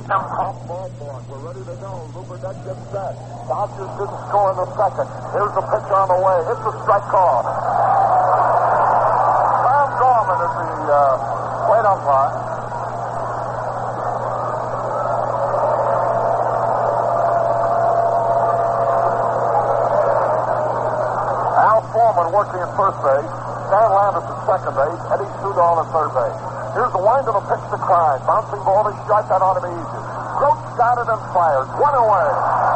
We're ready to go. Luberdeck gets set. Dodgers didn't score in the second. Here's the pitch on the way. It's a strike call. Sam Gorman is the plate umpire. Al Foreman working at first base. Stan Landis at second base. Eddie Sudol at third base. Here's the wind of the pitch to Klein. Bouncing ball to strike. That ought to be easy. Grote got it and fired. One away.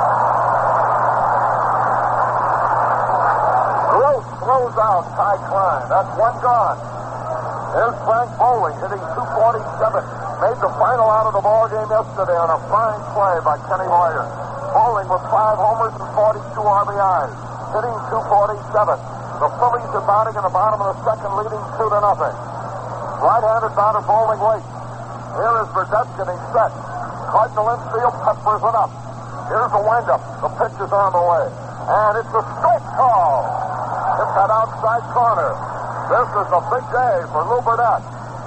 Grote throws out Ty Klein. That's one gone. Here's Frank Bowling hitting .247. Made the final out of the ball game yesterday on a fine play by Kenny Hoyer. Bowling with 5 homers and 42 RBIs. Hitting .247. The Phillies are batting in the bottom of the second, leading 2-0. Right-handed batter Bowling waits. Here is Burdett getting set. Cardinal infield peppers it up. Here's the windup. The pitch is on the way. And it's a strike call. Hit that outside corner. This is a big day for Lou Burdett.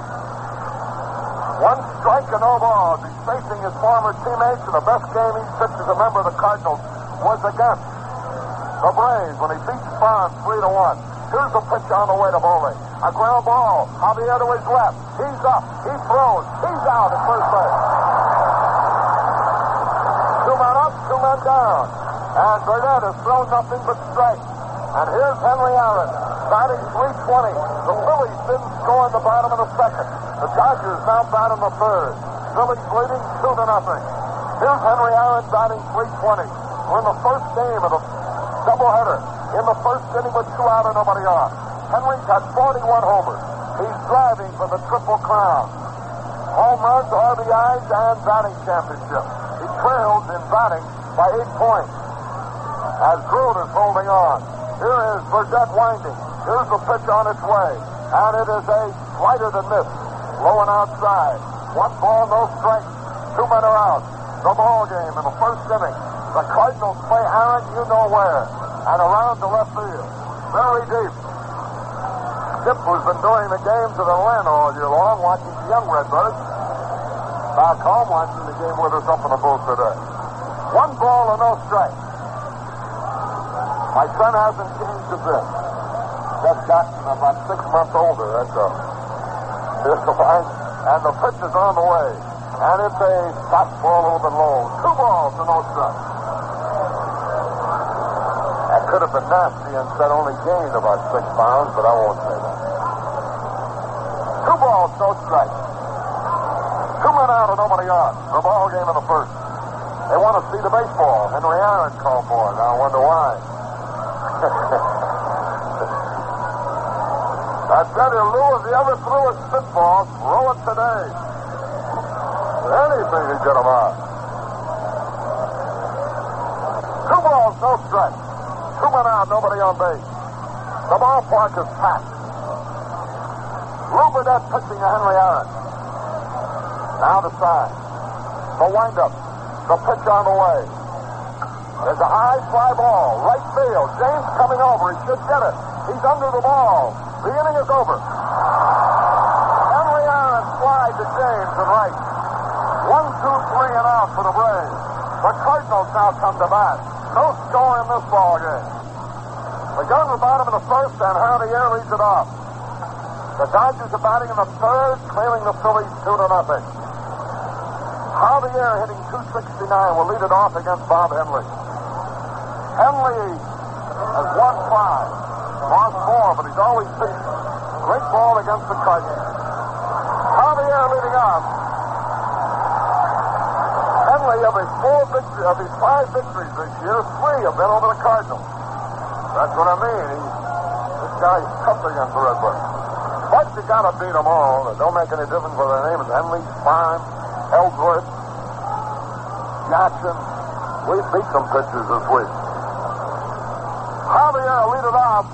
1 strike and no balls. He's facing his former teammates, and the best game he's pitched as a member of the Cardinals was against the Braves when he beat Bonds 3-1. Here's the pitch on the way to Bowling. A ground ball. Javier to his left. He's up. He throws. He's out at first base. 2 men up, 2 men down. And Burdett has thrown nothing but strikes. And here's Henry Aaron, batting .320. The Phillies didn't score in the bottom of the second. The Dodgers now bat in the third. Phillies leading 2-0. Here's Henry Aaron batting .320. We're in the first game of the doubleheader. In the first inning with 2 out and nobody on. Henry's had 41 homers. He's driving for the Triple Crown. Home runs, RBIs, and batting championship. He trails in batting by 8 points. As Grote is holding on. Here is Burdett winding. Here's the pitch on its way. And it is a slighter than this. Low and outside. 1 ball, no strikes. 2 men are out. The ball game in the first inning. The Cardinals play Aaron, you know where. And around the left field. Very deep. Skip, who's been doing the games at Atlanta all year long, watching the young Redbirds. Back home watching the game with us up in the booth today. 1 ball and no strike. My son hasn't changed a bit. Just gotten about 6 months older, that's all. Here's the line, and the pitch is on the way. And it's a fastball a little bit low. 2 balls and no strike. That could have been nasty and said only gained about 6 pounds, but I won't say that. 2 balls, no strike. 2 men out and nobody on. The ball game in the first. They want to see the baseball. Henry Aaron called for it. Now I wonder why. I tell you, Lou, if he ever threw a spitball, throw it today. Anything to get him out. 2 balls, no strike. 2 men out, nobody on base. The ballpark is packed. Lou Burdett pitching to Henry Aaron. Now the side. The windup. The pitch on the way. There's a high fly ball. Right field. James coming over. He should get it. He's under the ball. The inning is over. Henry Aaron flies to James and right. 1, 2, 3 and out for the Braves. The Cardinals now come to bat. No score in this ball game. We go to the bottom of the first, and Javier leads it off. The Dodgers are batting in the third, trailing the Phillies 2-0. Javier hitting .269 will lead it off against Bob Henley. Henley has won 5, lost 4, but he's always pitched great ball against the Cardinals. Javier leading off. Henley, of his 5 victories this year, 3 have been over the Cardinals. That's what I mean. This guy's tough against the Redbirds. But you gotta beat them all. It don't make any difference whether their name is Henley, Farm, Ellsworth, Jackson. We beat some pitchers this week. Javier lead it off.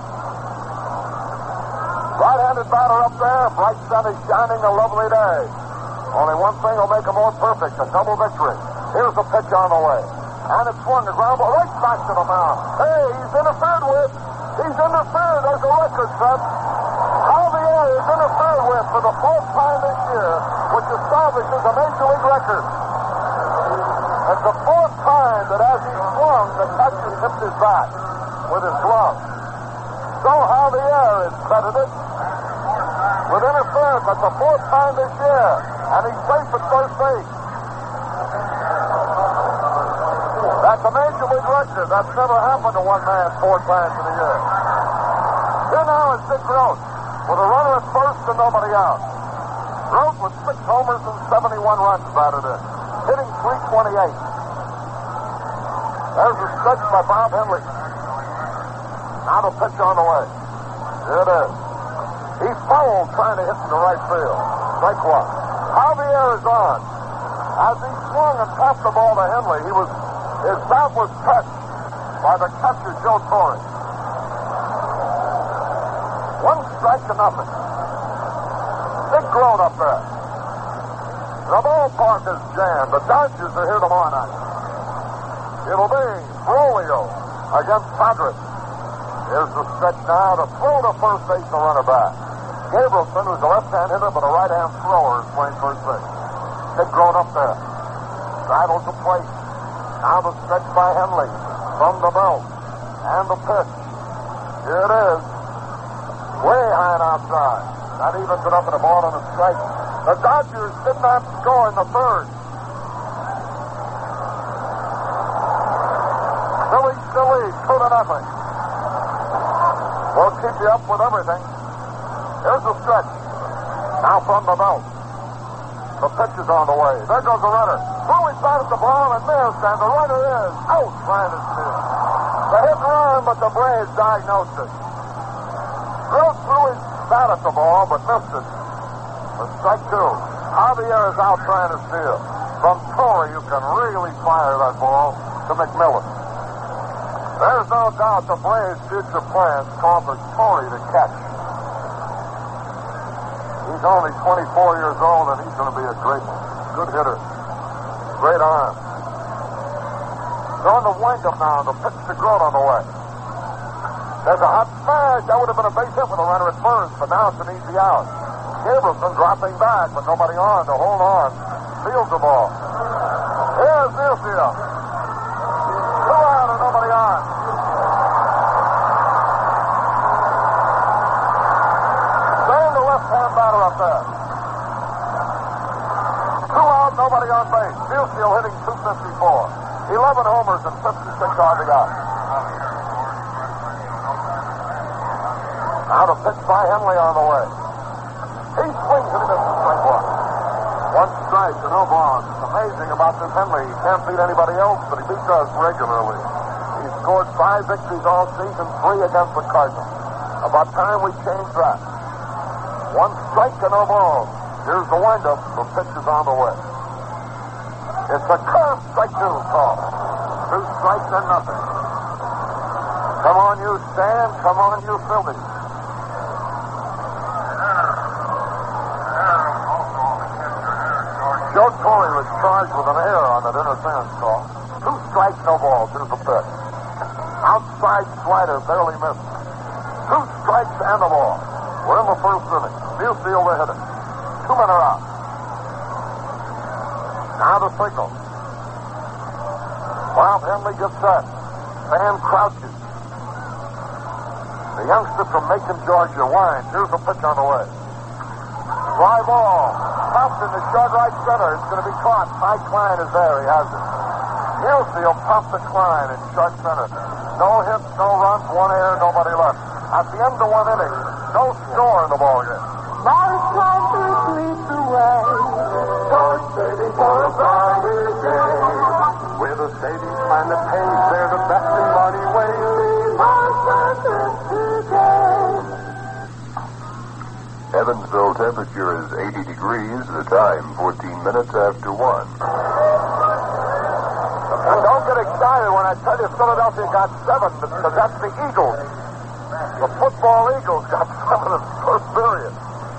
Right-handed batter up there. Bright sun is shining, a lovely day. Only one thing will make it more perfect, a double victory. Here's the pitch on the way. And it's swung, a ground ball right back to the mound. Hey, he's interfered with. He's interfered. There's a record set. Javier is interfered with for the 4th time this year, which establishes a major league record. It's the fourth time that as he swung, the catcher tipped his bat with his glove. So Javier is credited with interference. That's the fourth time this year, and he's safe at first base. That's a major league record. That's never happened to one man 4 times in a year. Here now is Dick Groat with a runner at first and nobody out. Groat with 6 homers and 71 runs batted in, hitting .328. There's a stretch by Bob Henley. Now the pitch on the way. Here it is. He fouled trying to hit in the right field. Strike one. Javier is on. As he swung and passed the ball to Henley, his bat was touched by the catcher, Joe Torre. 1 strike to nothing. Big Groat up there. The ballpark is jammed. The Dodgers are here tomorrow night. It'll be Brolio against Padres. Here's the stretch now to throw to first base and runner back. Gabrielson, who's a left-hand hitter but a right-hand thrower, is playing first base. Big Groat up there. Straddles the plate. Now the stretch by Henley from the belt. And the pitch. Here it is. Way high and outside. Not even put up in a ball on a strike. The Dodgers did not score in the third. Phillies still lead 2-0. We'll keep you up with everything. Here's the stretch. Now from the belt. The pitch is on the way. There goes the runner. Phillies batted the ball and missed, and the runner is out trying to steal. The hit and run, but the Braves diagnosed it. Groat threw his bat at the ball, but missed it. For strike 2. Javier is out trying to steal. From Torre, you can really fire that ball to McMillan. There's no doubt the Braves' future plans call for Torre to catch. He's only 24 years old, and he's going to be a good hitter. Great arm. Going to Wingam now. The pitch to Groat on the way. There's a hot smash. That would have been a base hit with a runner at first, but now it's an easy out. Gabrielson dropping back, but nobody on to hold on. Fields the ball. Here's Nealfield. 2 out and nobody on. There's the left-hand batter up there. 2 out, nobody on base. Nealfield hitting .254. 11 homers and 56 RBI. Now the pitch by Henley on the way. He swings and he misses strike 1. 1 strike and no balls. It's amazing about this Henley. He can't beat anybody else, but he beats us regularly. He's scored 5 victories all season, 3 against the Cardinals. About time we changed that. 1 strike and no balls. Here's the windup. The pitch is on the way. It's a curve, strike 2 call. 2 strikes and nothing. Come on, you Stan. Come on, you Phillies. Joe Torre was charged with an error on that interference call. 2 strikes, no balls. Here's the pitch. Outside slider, barely missed. 2 strikes and a ball. We're in the first inning. Nealfield to hit it. 2 men are out. Now the signal. Bob Henley gets set. Fan crouches. The youngster from Macon, Georgia, winds. Here's the pitch on the way. Fly ball. Popped in the short right center. It's going to be caught. Mike Klein is there. He has it. Nealfield popped the Klein in short center. No hits, no runs, 1 error, nobody left. At the end of 1 inning, no score in the ball game. Now it's time to sleep away. George Sadie for a brighter day. With a savings plan that pays, they're the best in money ways. Evansville temperature is 80 degrees. The time, 14 minutes after 1. And don't get excited when I tell you Philadelphia got 7, because that's the Eagles. The football Eagles got 7 in the first period.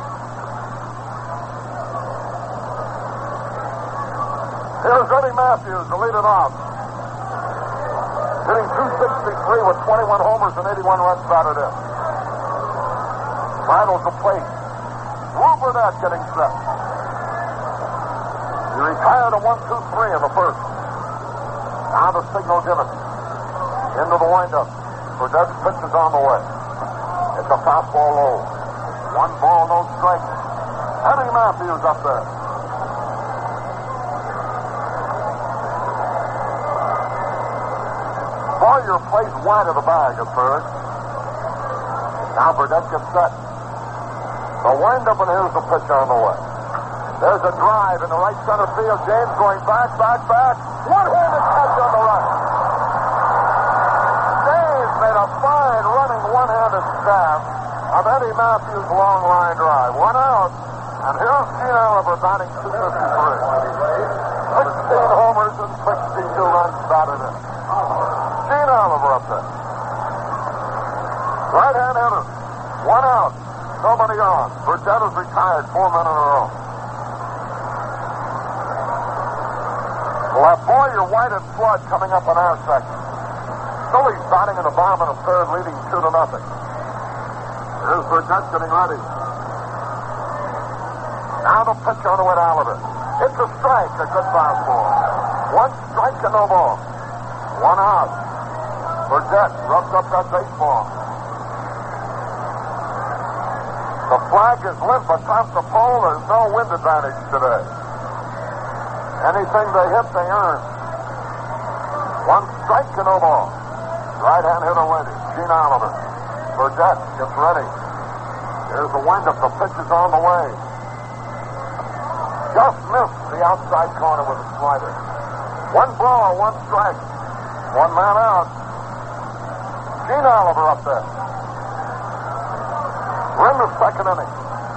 Here's Eddie Matthews to lead it off. Hitting .263 with 21 homers and 81 runs batted in. Finals the plate. Lou Burnett getting set. He retired a 1-2-3 in the first. Now the signal given. Into the windup. Burdett's pitch is on the way. It's a fastball low. 1 ball, no strike. Eddie Matthews up there. Boyer plays wide of the bag at third. Now Burdett gets set. The windup, and here's the pitch on the way. There's a drive in the right center field. James going back. One-handed catch on the right. James made a fine running one-handed stab of Eddie Matthews' long line drive. 1 out, and here's Gene Oliver batting .253. 16 homers and 62 runs batted in. Gene Oliver up there. Right-hand hitter. 1 out. Nobody on. Burdett is retired 4 men in a row. We'll have Boyer, White, and Flood coming up in our section. Phillies batting in the bottom of the third, leading 2-0. Here's Burdett getting ready. Now the pitch on the way to Oliver. It's a strike, a good fastball. 1 strike and no ball. 1 out. Burdett rubs up that baseball. The flag is limp atop the pole. There's no wind advantage today. Anything they hit, they earn. 1 strike and no ball. Right-hand hitter ready. Gene Oliver. Burdett gets ready. Here's the windup. The pitch is on the way. Just missed the outside corner with a slider. 1 ball, 1 strike. 1 man out. Gene Oliver up there. We're in the second inning.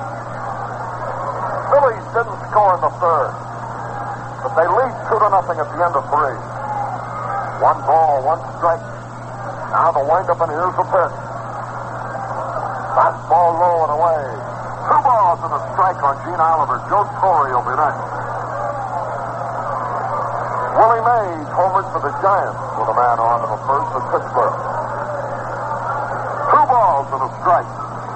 Phillies didn't score in the third, but they lead 2-0 at the end of 3. 1 ball, 1 strike. Now the windup, and here's the pitch. Fastball low and away. 2 balls and a strike on Gene Oliver. Joe Torre will be next. Willie Mays homered for the Giants with a man on in the first at Pittsburgh. 2 balls and a strike.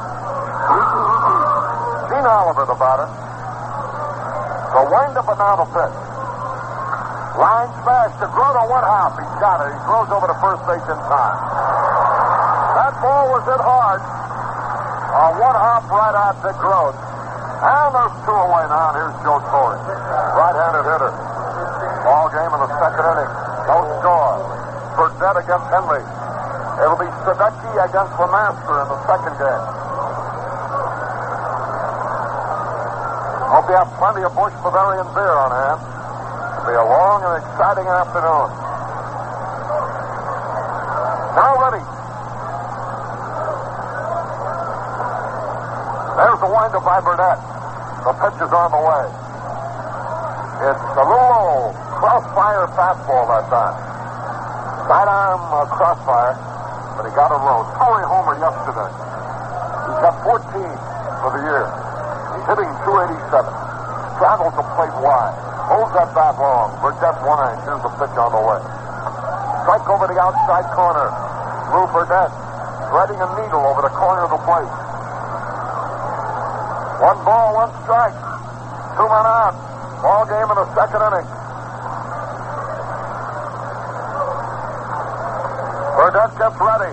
Gene Oliver, the batter. The windup, and now the pitch. Line smash to Grote, 1-hop. He's got it. He throws over to first base in time. That ball was hit hard. A 1-hop right out to Grote. And there's 2 away now. And here's Joe Torre. Right-handed hitter. Ball game in the second inning. No score. Burdett against Henry. It'll be Sadecki against Lemaster in the second game. Hope you have plenty of Busch Bavarian beer on hand. It'll be a long and exciting afternoon. Now ready. There's the windup by Burdett. The pitch is on the way. It's a little low. Crossfire fastball that time. Sidearm crossfire, but he got it low. Torrey homer yesterday. He's got 14 for the year. He's hitting .287. Travels the plate wide. Holds that bat long. Burdett winds. Here's the pitch on the way. Strike over the outside corner. Lou Burdett threading a needle over the corner of the plate. 1 ball, 1 strike. 2 men out. Ball game in the second inning. Burdett gets ready.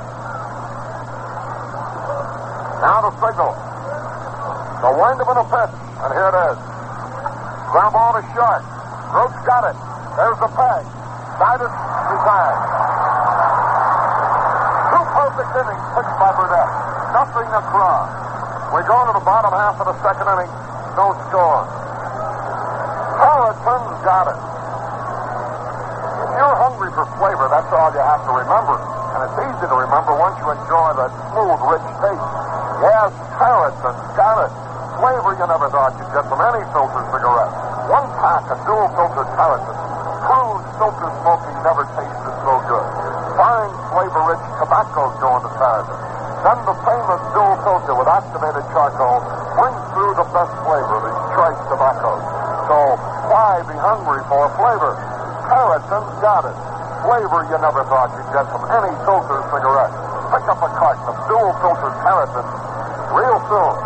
Now the signal. The windup and the pitch. And here it is. Ground ball to short. Grote's got it. There's the peg. Side is retired. 2 perfect innings pitched by Burdett. Nothing across. We go into the bottom half of the second inning. No score. Harrison's got it. If you're hungry for flavor, that's all you have to remember. And it's easy to remember once you enjoy that smooth, rich taste. Yes, Harrison's got it. Flavor you never thought you'd get from any filter cigarette. 1 pack of dual-filtered Harrison. Crude filter smoking never tasted so good. Fine, flavor-rich tobaccos go into Harrison. Then the famous dual filter with activated charcoal brings through the best flavor of these choice tobaccos. So why be hungry for flavor? Harrison's got it. Flavor you never thought you'd get from any filter cigarette. Pick up a carton of dual-filtered Harrison real soon.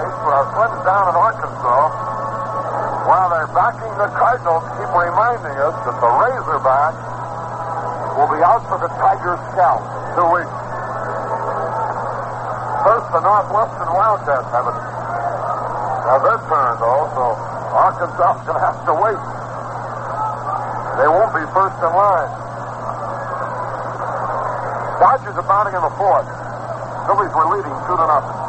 States, but our friends down in Arkansas, while they're backing the Cardinals, keep reminding us that the Razorbacks will be out for the Tiger scalp in 2 weeks. First, the Northwestern Wildcats have it. Now their turn, though, so Arkansas is going to have to wait. They won't be first in line. Dodgers are batting in the fourth. Phillies were leading 2-0.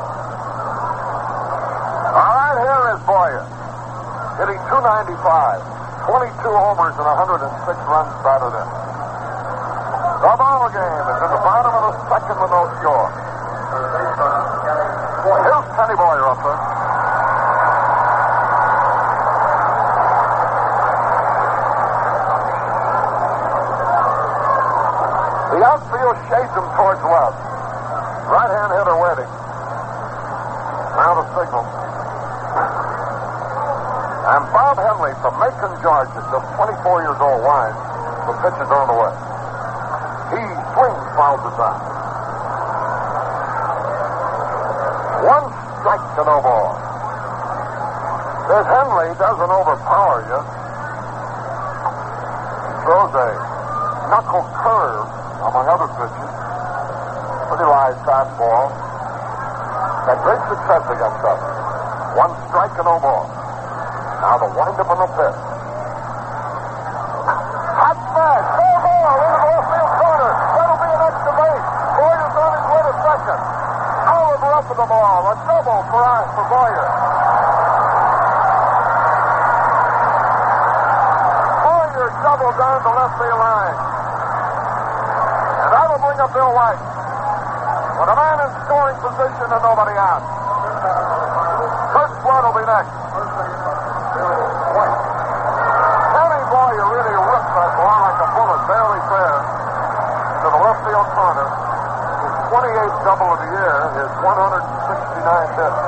All right, here is Boyer, hitting .295, 22 homers and 106 runs batted in. The ball game is in the bottom of the second with no score. Here's Kenny Boyer up there. The outfield shades him towards left. Right-hand hitter waiting. Now the signal. And Bob Henley from Macon, Georgia, just 24 years old, winds. The pitch is on the way. He swings, fouls it out. 1 strike to no ball. This Henley doesn't overpower you. He throws a knuckle curve, among other pitches. Pretty live fastball. Had great success against us. 1 strike and no ball. Now the windup on the pitch. Hot smash. Fair ball into the left field corner. That'll be an extra base. Boyer's on his way to second. Howard left of the ball. A double for Boyer. Boyer doubled down the left field line. And that'll bring up Bill White. With a man in scoring position and nobody out. Kurt Flood will be next. Kenny Boyer really ripped that ball like a bullet, barely fair, to the left field corner. His 28th double of the year, his 169th hit.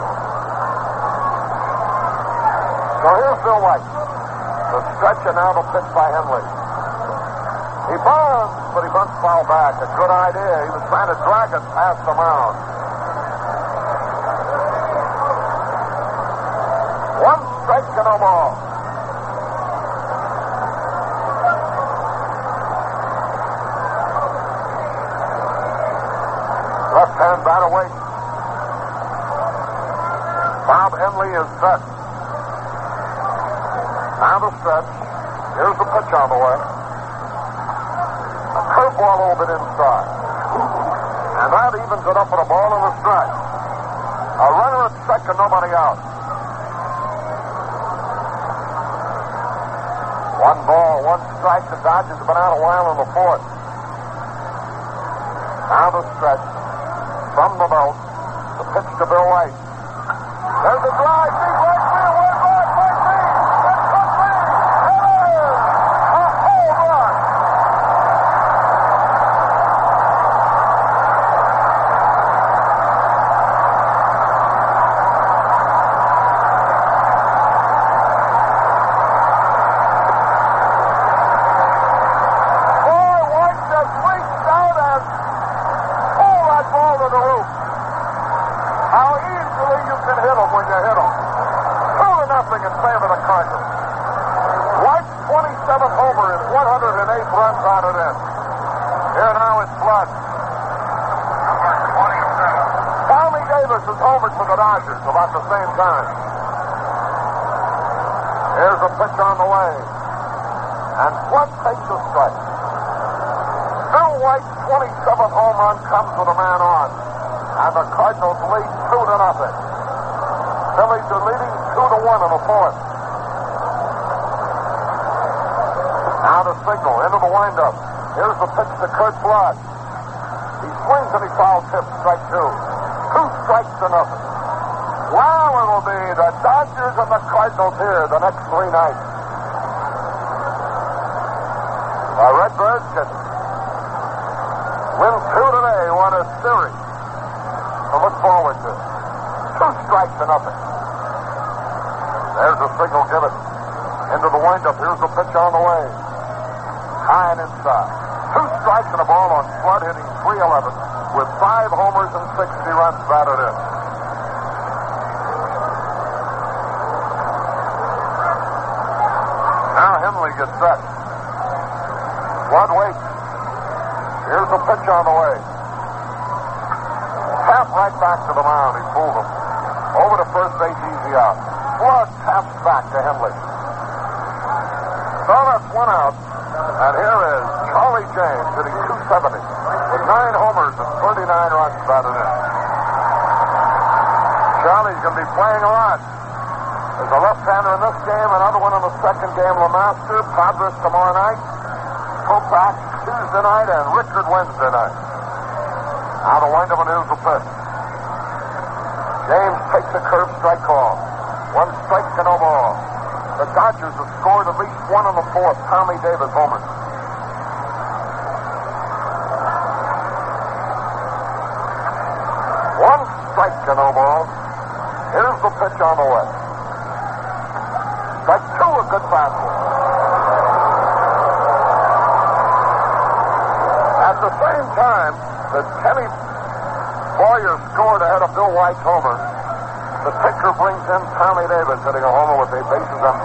So here's Bill White. The stretch and now the pitch by Henley. He bunts, but he bunts foul back. A good idea. He was trying to drag it past the mound. 1 strike to no ball. Left-hand batter waits. Bob Henley is set. Now the stretch. Here's the pitch on the way. A curveball a little bit inside. And that evens it up with a ball and a strike. A runner at second, nobody out. 1 ball, 1 strike. The Dodgers have been out a while in the fourth. Now the stretch. From the belt. The pitch to Bill White. There's a drive. Deep right field. Way back. Might be. It could be. It is. A home run. Boy, White just reached out and pulled that ball to the roof. How easily you can hit them when you hit them. 2-0 in favor of the Cardinals. White's 27th homer is 108 runs batted in. Here now is Flood. Tommy Davis is homered for the Dodgers about the same time. Here's a pitch on the way. And Flood takes a strike. Bill White's 27th home run comes with a man on. And the Cardinals lead 2-0. Phillies are leading 2-1 in the fourth. Now the signal into the windup. Here's the pitch to Kurt Flood. He swings and he fouls tip, strike 2. 2 strikes to nothing. Wow, it'll be the Dodgers and the Cardinals here the next 3 nights. The Redbirds can win 2 today, won a series to look forward to. 2 strikes to nothing. There's the signal given. Into the windup. Here's the pitch on the way. High and inside. 2 strikes and a ball on Flood, hitting .311 with 5 homers and 60 runs batted in. Henley gets set. Flood waits. Here's the pitch on the way. Tap right back to the mound. He fooled him. Over to first base, easy out. Flood taps back to Henley. So that's one out. And here is Charlie James hitting .270 with 9 homers and 39 runs batted in. Charlie's going to be playing a lot. There's a left-hander in this game, another one in the second game. LeMaster, Padres tomorrow night, Kopach Tuesday night, and Rickard Wednesday night. Now the windup and here's the pitch. James takes a curve strike call. 1 strike to no ball. The Dodgers have scored at least 1 in the 4th. Tommy Davis homered. One strike to no ball. Here's the pitch on the way. Strike 2, a good fastball. At the same time that Kenny Boyer scored ahead of Bill White's homer, the pitcher brings in Tommy Davis hitting a homer with the bases empty.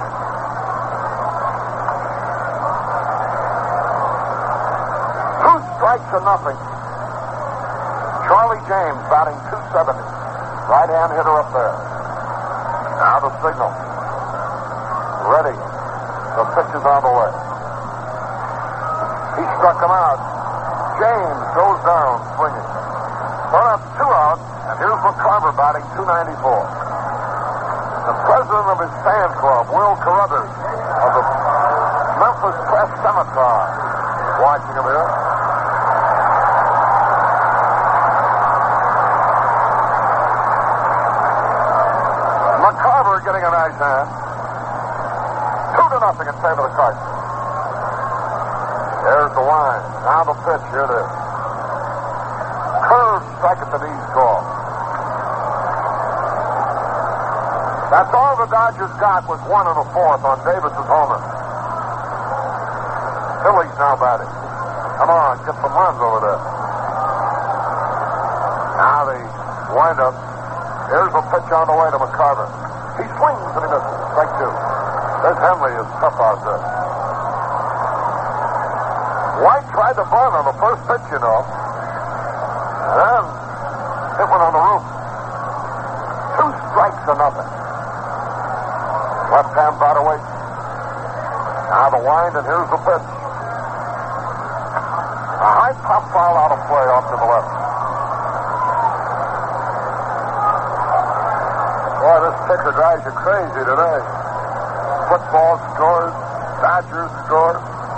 2 strikes to nothing. Charlie James batting .270. Right-hand hitter up there. Now the signal. Ready. The pitch is on the way. He struck him out. James goes down swinging. So that's 2 out, and here's McCarver batting .294. The president of his fan club, Will Carruthers, of the Memphis Press Scimitar, watching him here. McCarver getting a nice hand. 2-0 in favor of the Cardinals. There's the line. Now the pitch. Here it is. Curve strike at the knees call. That's all the Dodgers got was 1 in the 4th on Davis's homer. Phillies now batting. Come on, get some runs over there. Now the windup. Here's the pitch on the way to McCarver. He swings and he misses. Strike 2. This Henley is tough out there. White tried to bunt on the first pitch, you know. And then hit one on the roof. 2 strikes to nothing. Left-hand batter waits. Now the wind, and here's the pitch. A high pop foul out of play off to the left. Boy, this pitcher drives you crazy today. Football scores. Dodgers score.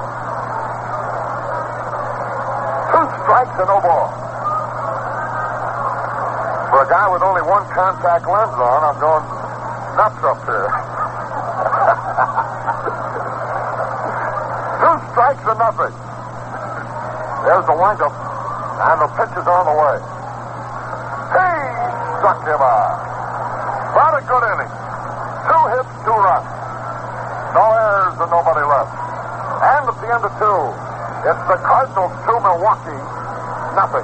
2 strikes and no ball. For a guy with only 1 contact lens on, I'm going nuts up here. 2 strikes and nothing. There's the windup, and the pitch is on the way. He struck him out. Not a good inning. 2 hits, 2 runs. No errors and nobody left. And at the end of 2, it's the Cardinals 2, Milwaukee nothing.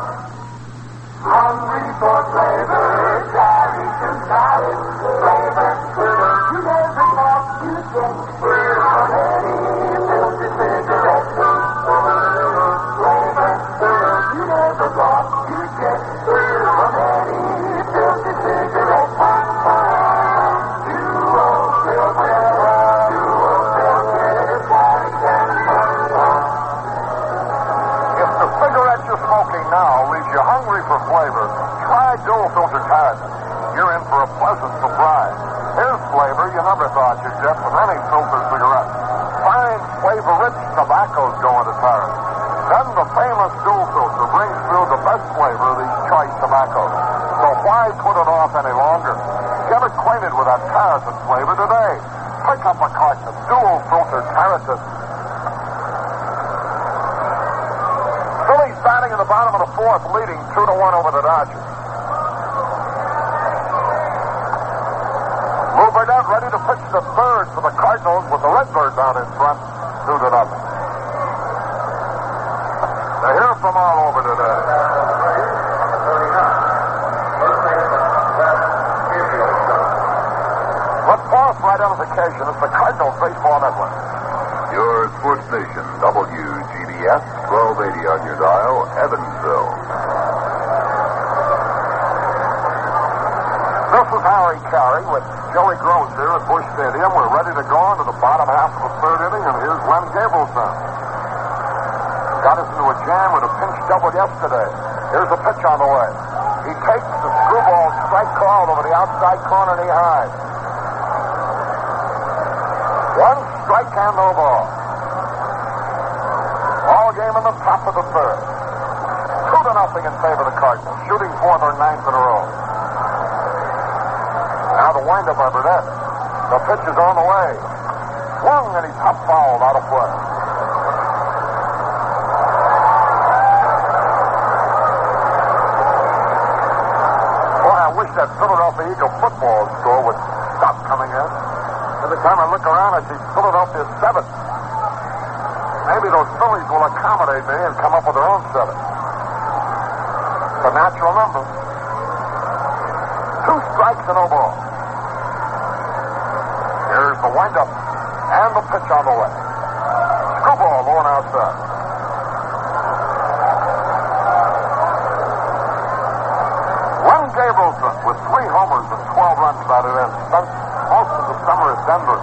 Hungry for flavor, Gary to salad, flavor, you never thought you'd get here on any filthy cigarette. Flavor, you never thought you'd get here on any filthy cigarette. Smoking now leaves you hungry for flavor. Try dual filter Carradine. You're in for a pleasant surprise. Here's flavor you never thought you'd get with any filter cigarette. Fine, flavor-rich tobaccos go into Carradine. Then the famous dual filter brings through the best flavor of these choice tobaccos. So why put it off any longer? Get acquainted with that Carradine flavor today. Pick up a carton of dual filter Carradine. Phillies batting in the bottom of the 4th, leading 2-1 over the Dodgers. Lou Burnett ready to pitch the 3rd for the Cardinals with the Redbirds out in front, 2-0. They hear from all over today. Let's pause for identification. It's the Cardinals Baseball Network. Your sports station, WGBS, 1280 on your dial, Evansville. This is Harry Carey with Joey Gross here at Busch Stadium. We're ready to go on to the bottom half of the third inning, and here's Len Gabrielson. Got us into a jam with a pinch double yesterday. Here's a pitch on the way. He takes the screwball strike called over the outside corner knee high. One strike and no ball. All game in the top of the third. 2-0 in favor of the Cardinals, shooting for their ninth in a row. Now the windup by Burnett. The pitch is on the way. Swung and he's hop fouled out of play. Boy, I wish that Philadelphia Eagle football score would stop coming in. Every time I look around, I see Philadelphia 7. Maybe those Phillies will accommodate me and come up with their own 7. It's a natural number. 2 strikes and no ball. Here's the windup and the pitch on the way. Screwball low and outside. Len Gabrielson with 3 homers and 12 runs batted in. Spent most of the summer at Denver.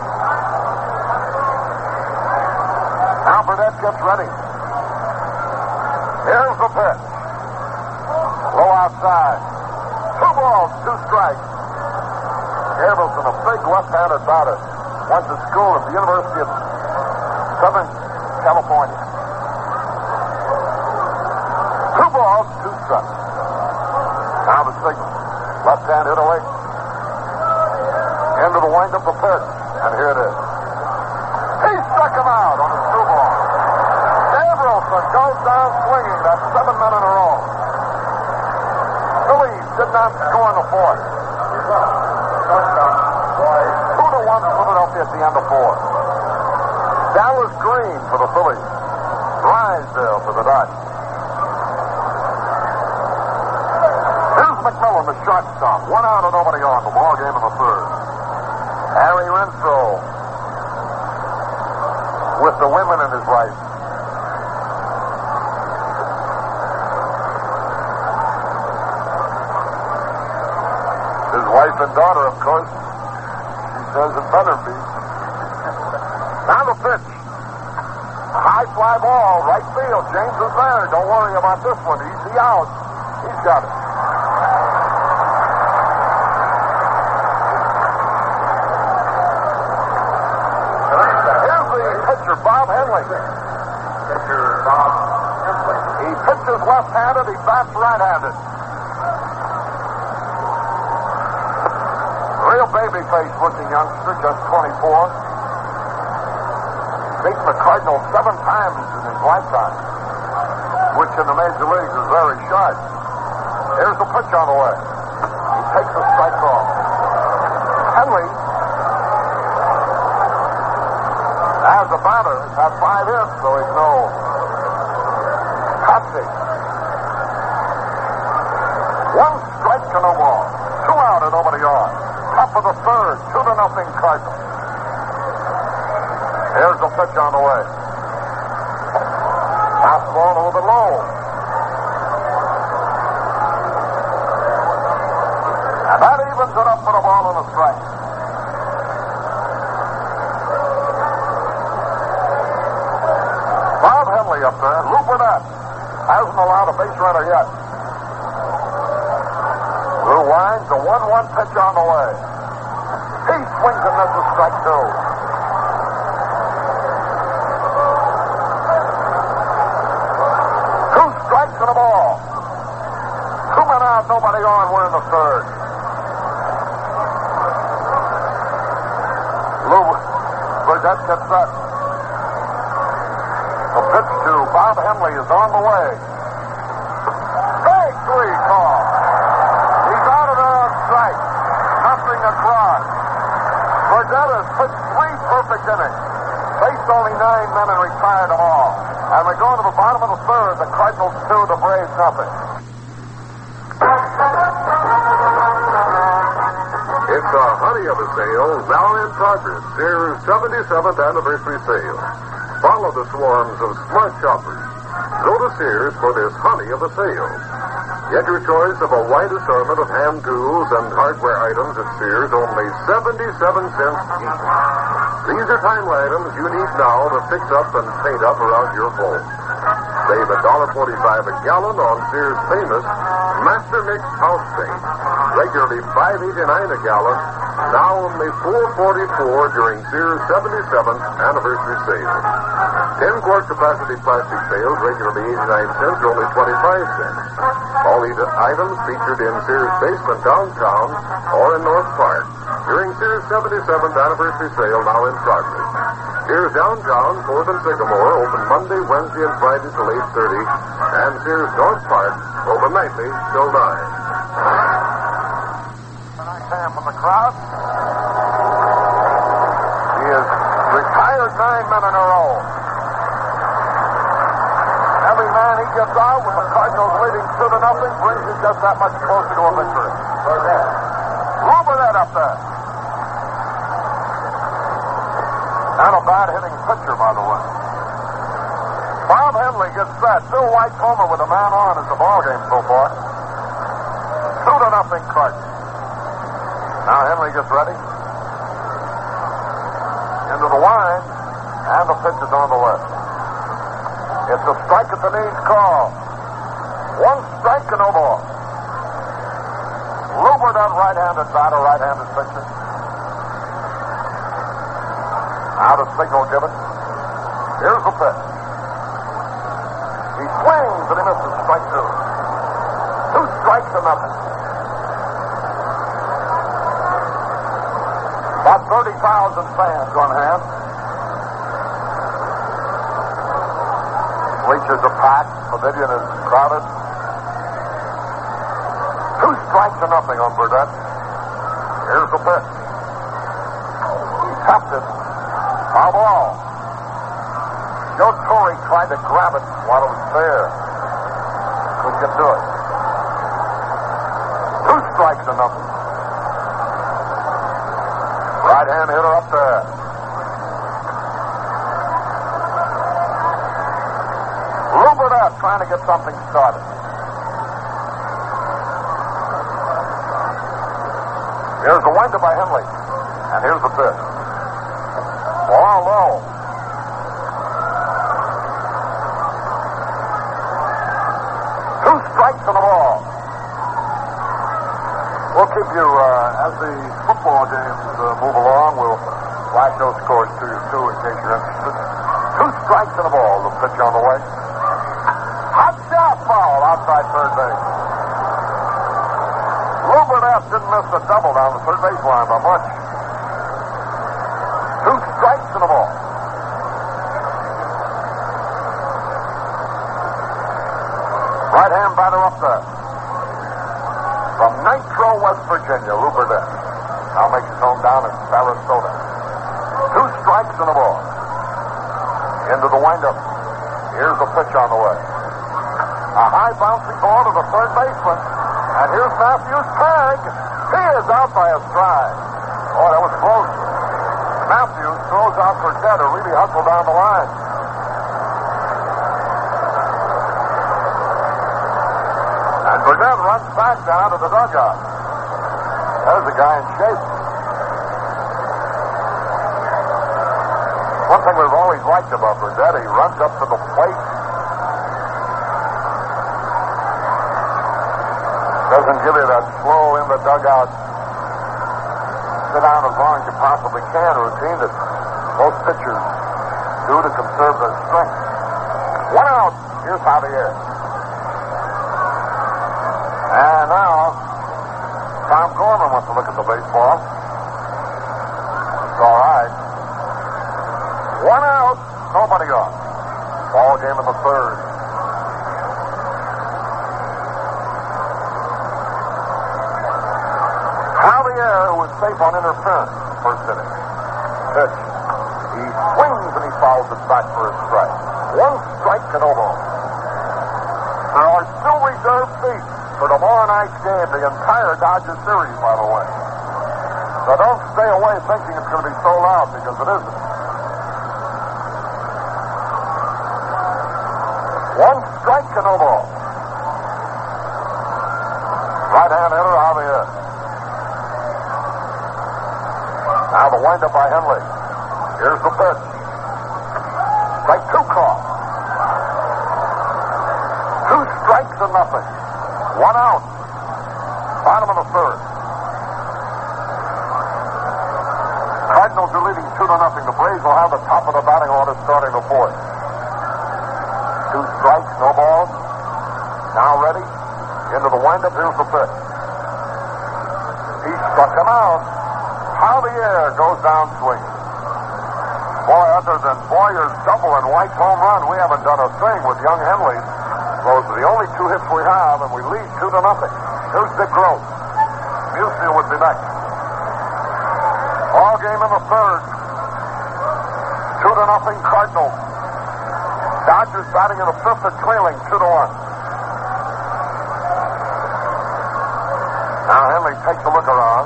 Now Burnett gets ready. Here's the pitch. Low outside. 2 balls, 2 strikes. Gabrielson, a big left-handed batter, went to school at the University of Southern California. 2 balls, 2 strikes. Now the signal. Left-hand hit away. Into the wind-up the pitch. And here it is. He struck him out on the screwball. Gabrielson goes down swinging. That's 7 men in a row. Phillies did not score in the fourth. 2-1 Philadelphia at the end of 4. Dallas Green for the Phillies. Drysdale for the Dodgers. Here's McMillan, the shortstop. 1 out and nobody on. The ball game in the third. Harry Renfroe with the women in his life. His wife and daughter, of course. She says it better be. Now the pitch. A high fly ball, right field. James is there. Don't worry about this one. Easy out. He's got it. Here's the pitcher, Bob Henley. He pitches left-handed. He bats right-handed. Real baby-faced looking youngster, just 24. Beaten the Cardinals 7 times in his lifetime, which in the major leagues is very short. Here's the pitch on the way. He takes a strike off. Henley, as a batter, has had 5 hits, so he's no Cotsy. 1 strike to no ball. 2 out and nobody on. Top of the third, 2-0 Cardinals. Here's the pitch on the way. Fastball a little bit low. And that evens it up for a ball and a strike. Bob Henley up there. Lou Burnett hasn't allowed a base runner yet. Lou winds, a 1-1 pitch on the way. He swings and misses strike 2. 2 strikes and a ball. 2 men out, nobody on. We're in the third. Lou Burnett gets set. The pitch to Bob Henley is on the way. Strike 3 call. He's out of there on strike. Nothing across. Burnett has pitched 3 perfect innings. Faced only 9 men and retired them all. And we're going to the bottom of the third. The Cardinals 2, the Braves nothing. It's a honey of a sale now in progress. Sears' 77th anniversary sale. Follow the swarms of smart shoppers. Go to Sears for this honey of a sale. Get your choice of a wide assortment of hand tools and hardware items at Sears, only 77 cents each. These are timely items you need now to fix up and paint up around your home. Save $1.45 a gallon on Sears' famous Master Mix House Paint. Regularly $5.89 a gallon, now only $4.44 during Sears' 77th anniversary sale. 10-quart capacity plastic pails, regularly 89 cents, only 25 cents. All these items featured in Sears' basement downtown or in North Park during Sears' 77th anniversary sale, now in progress. Sears downtown, 4th and Sycamore, open Monday, Wednesday, and Friday till 8:30, and Sears North Park, open nightly till 9. Nice hand from the crowd. He has retired 9 men in a row. Every man he gets out with the Cardinals leading 2-0 brings him just that much closer to a victory. Lou Burnett up there. Not a bad hitting pitcher, by the way. Bob Henley gets set. Bill White Comer with a man on as the ball game so far. 2-0 Cardinals. Now Henley gets ready. Into the line, and the pitch is on the left. It's a strike at the knees call. 1 strike and no ball. Lou Burnett, right-handed batter, right-handed pitcher. Now the signal given. Here's the pitch. He swings and he misses strike 2. 2 strikes to nothing. About 30,000 fans on hand. Bleachers are packed. Pavilion is crowded. 2 strikes to nothing on Burnett. Here's the pitch. He tapped it. Foul ball. Joe Torre tried to grab it while it was there. Couldn't get to it. 2 strikes to nothing. Right-hand hitter up there. Lou Burnett trying to get something started. Here's the winder by Henley. And here's the pitch. Ball low. 2 strikes on the ball. We'll keep you, as the football games move along, we'll flash those scores to you, too, in case you're interested. 2 strikes on the ball, the pitch on the way. Hot shot foul outside third base. Lou Burnett didn't miss the double down the third base line by much. 2 strikes in the ball. Right-hand batter up there. From Nitro, West Virginia, Lou Burnett. Now makes his home down in Sarasota. 2 strikes in the ball. Into the windup. Here's the pitch on the way. A high bouncing ball to the third baseman. And here's Matthews' tag. He is out by a stride. Oh, that was close. Matthews throws out for Dead, who really hustled down the line. And Burnett runs back down to the dugout. There's a guy in shape. One thing we've always liked about Burnett, he runs up to the plate. Doesn't give you that slow in the dugout, sit down as long as you possibly can routine that most pitchers do to conserve their strength. 1 out. Here's Javier. And now, Tom Gorman wants to look at the baseball. It's all right. 1 out. Nobody on. Ball game in the third. Javier, who was safe on interference, first inning. Pitch. He swings and he fouls it back for a strike. 1 strike to no ball. There are still reserved seats for tomorrow night's game, the entire Dodger series, by the way. So don't stay away thinking it's going to be so loud, because it isn't. One strike and no ball. Right-hand hitter, Javier. Now the windup by Henley. Here's the pitch. Strike two call. 2 strikes and nothing. 1 out. Bottom of the third. Cardinals are leading 2-0. The Braves will have the top of the batting order starting the fourth. 2 strikes, no balls. Now ready. Into the windup. Here's the pitch. He struck him out. Javier goes down swinging. Boy, other than Boyer's double and White's home run, we haven't done a thing with young Henley. Those are the only 2 hits we have, and we lead 2-0. Here's Dick Gross. Musial would be next. All game in the third. 2-0 Cardinals. Dodgers batting in the fifth are trailing 2-1. Now Henley takes a look around.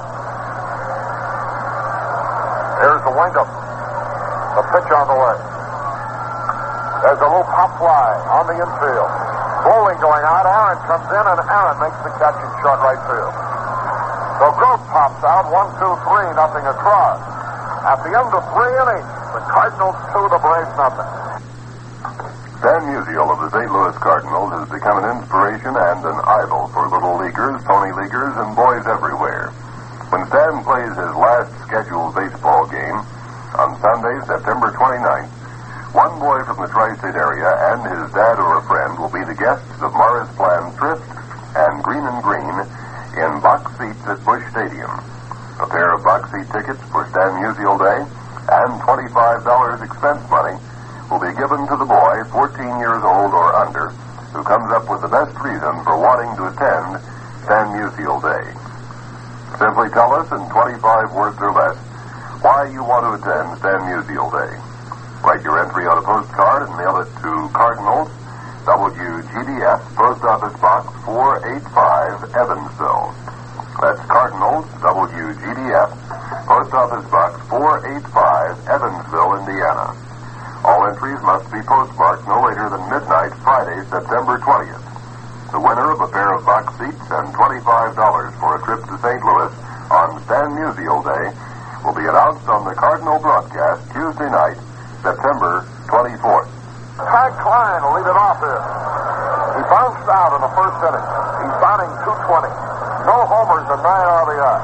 Here's the windup. The pitch on the way. There's a little pop fly on the infield. Bowling going out. Aaron comes in, and Aaron makes the catch in short right field. So Gross pops out. 1-2-3, nothing across. At the end of 3 innings, the Cardinals 2, the Braves nothing. Stan Musial of the St. Louis Cardinals has become an inspiration and an idol for little leaguers, pony leaguers, and boys everywhere. When Stan plays his last scheduled baseball game on Sunday, September 29th, one boy from the tri-state area and his dad or a friend will be the guests of Morris Plan Thrift and Green and Green in box seats at Busch Stadium. A pair of box seat tickets for Stan Musial Day and $25 expense money will be given to the boy 14 years old or under who comes up with the best reason for wanting to attend Stan Musial Day. Simply tell us in 25 words or less why you want to attend Stan Musial Day. Write your entry on a postcard and mail it to Cardinals, WGDF, Post Office Box 485, Evansville. That's Cardinals, WGDF, Post Office Box 485, Evansville, Indiana. All entries must be postmarked no later than midnight, Friday, September 20th. The winner of a pair of box seats and $25 for a trip to St. Louis on Stan Musial Day will be announced on the Cardinal broadcast Tuesday night, September 24th. Ty Klein will lead it off here. He bounced out in the first inning. He's batting .220. No homers and 9 RBI.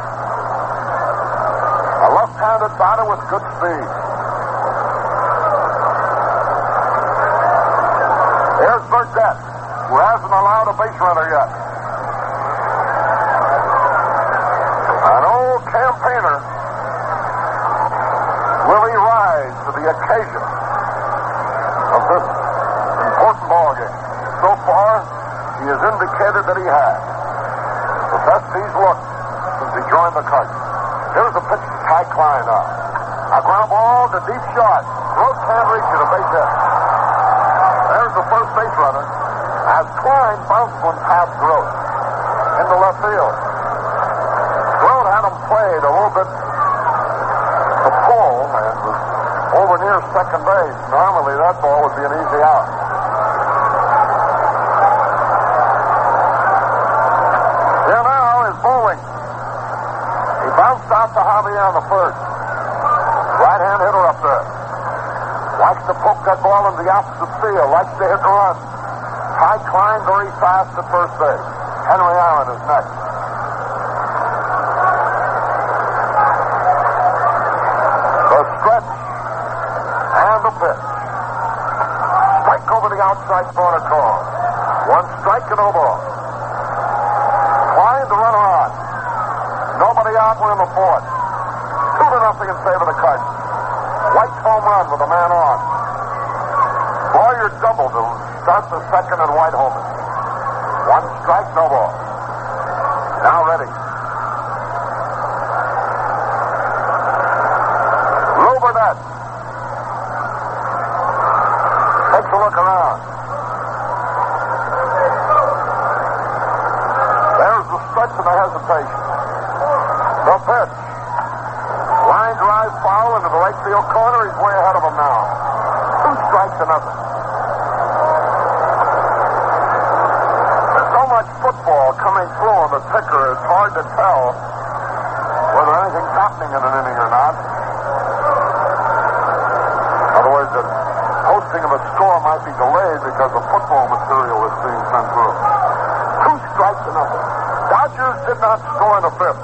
A left-handed batter with good speed. Here's Burdette, who hasn't allowed a base runner yet. An old campaigner. Will he rise to the occasion of this important ball game? So far, he has indicated that he has. The best he's looked since he joined the Cardinals. Here's a pitch to Ty Klein now. A ground ball to deep shot. Gross can't reach it, a base hit. There's the first base runner as Klein bounced one past Gross into left field. Gross had him played a little bit to pull and was over near second base. Normally that ball would be an easy out. Here now is Bowling. He bounced out to Javier on the first. Right-hand hitter up there. Likes to poke that ball into the opposite field. Likes to hit the run. Ty Klein very fast at first base. Henry Aaron is next. The stretch and the pitch. Strike over the outside corner call. 1 strike and no ball. Klein the runner on. Nobody out. We're in the fourth. 2-0 in favor of the Cardinals. White's home run with a man on. Boyer doubled to start the second and White homer. 1 strike, no ball. Now ready. Lou Burdette takes a look around. There's the stretch and the hesitation. The pitch. Line drive foul into the right field corner. He's way ahead of him now. 2 strikes to nothing. There's so much football coming through on the ticker, it's hard to tell whether anything's happening in an inning or not. In other words, the posting of a score might be delayed because the football material is being sent through. 2 strikes to nothing. Dodgers did not score in the 5th.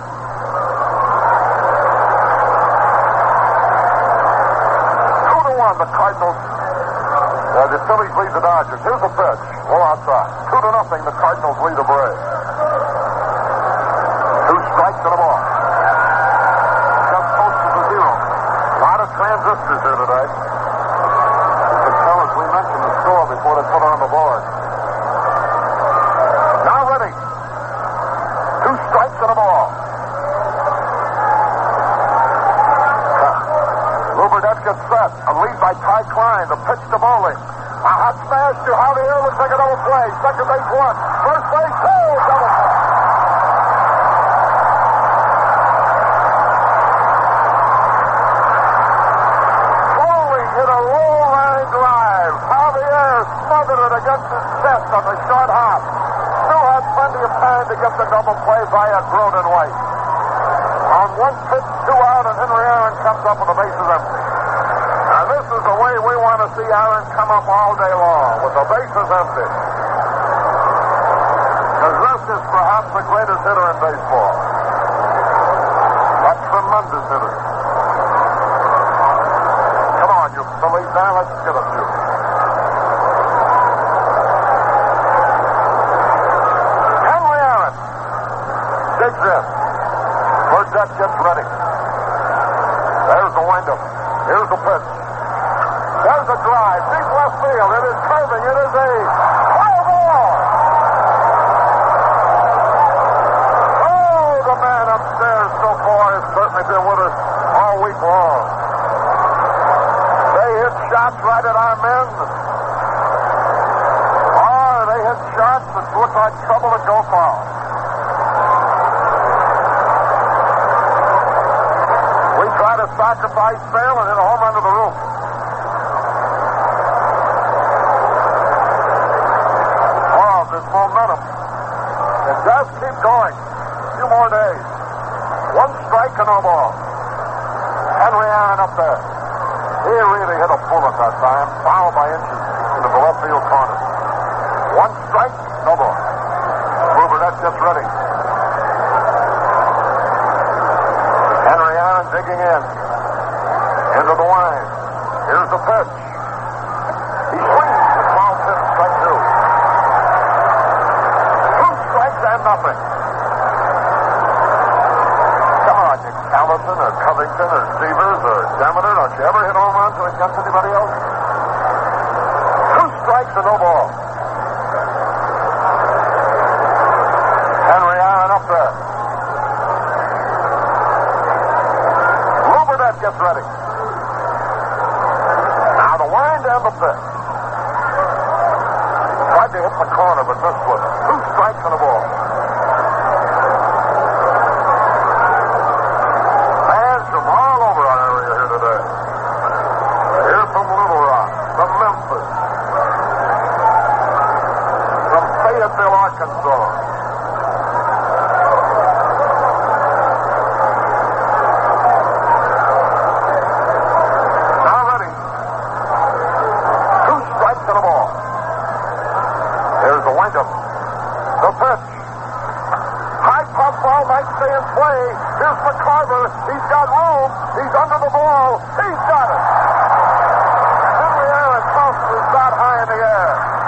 2-1, the Cardinals. The Phillies lead the Dodgers. Here's the pitch. Low outside. 2-0, the Cardinals lead the Braves. 2 strikes and a ball. Just posted to 0. A lot of transistors here today. You can tell as we mentioned the score before they put it on the board. Now ready. 2 strikes and a ball. Lou Burdette gets set. A lead by Ty Klein. The pitch to Bowling. A hot smash to Javier. Looks like a double play. Second base 1. First base 2. Double play. Bowling hit a low line drive. Javier smothered it against his chest on the short hop. Still had plenty of time to get the double play via Groden White. On 1 pitch, 2 out, and Henry Aaron comes up with the bases empty. Now, this is the way we want to see Aaron come up all day long, with the bases empty. Because this is perhaps the greatest hitter in baseball. A tremendous hitter. Come on, you Phillies. Now let's get a few. Henry Aaron digs in. Burdette gets ready. There's the windup. Here's the pitch. There's a drive. Deep left field. It is curving. It is a fly ball. Oh, the man upstairs so far has certainly been with us all week long. They hit shots right at our men. Or they hit shots that look like trouble to go foul. We try to sacrifice Sale and hit a home run to the roof. Oh, there's momentum. It does keep going. A few more days. 1 strike and no ball. Henry Aaron up there. He really hit a bullet that time. Foul by inches into the left field corner. 1 strike, no ball. Lou Burdette gets ready. Henry Aaron digging in. Into the line. Here's the pitch. He swings. The foul pitch, strike 2. 2 strikes and nothing. Come on, you Callison or Covington or Severs or Demeter. Don't you ever hit home runs against anybody else? 2 strikes and no ball. Henry Aaron up there. Lou Burdette gets ready. Now the wind and the pitch. Tried to hit the corner, but missed with it. 2 strikes and a ball. Fans from all over our area here today. Here from Little Rock, from Memphis, from Fayetteville, Arkansas. Now ready. 2 strikes and a ball. Here's the windup. The pitch. High pop ball might stay in play. Here's McCarver. He's got room. He's under the ball. He's got it. Henry Aaron tosses that high in the air.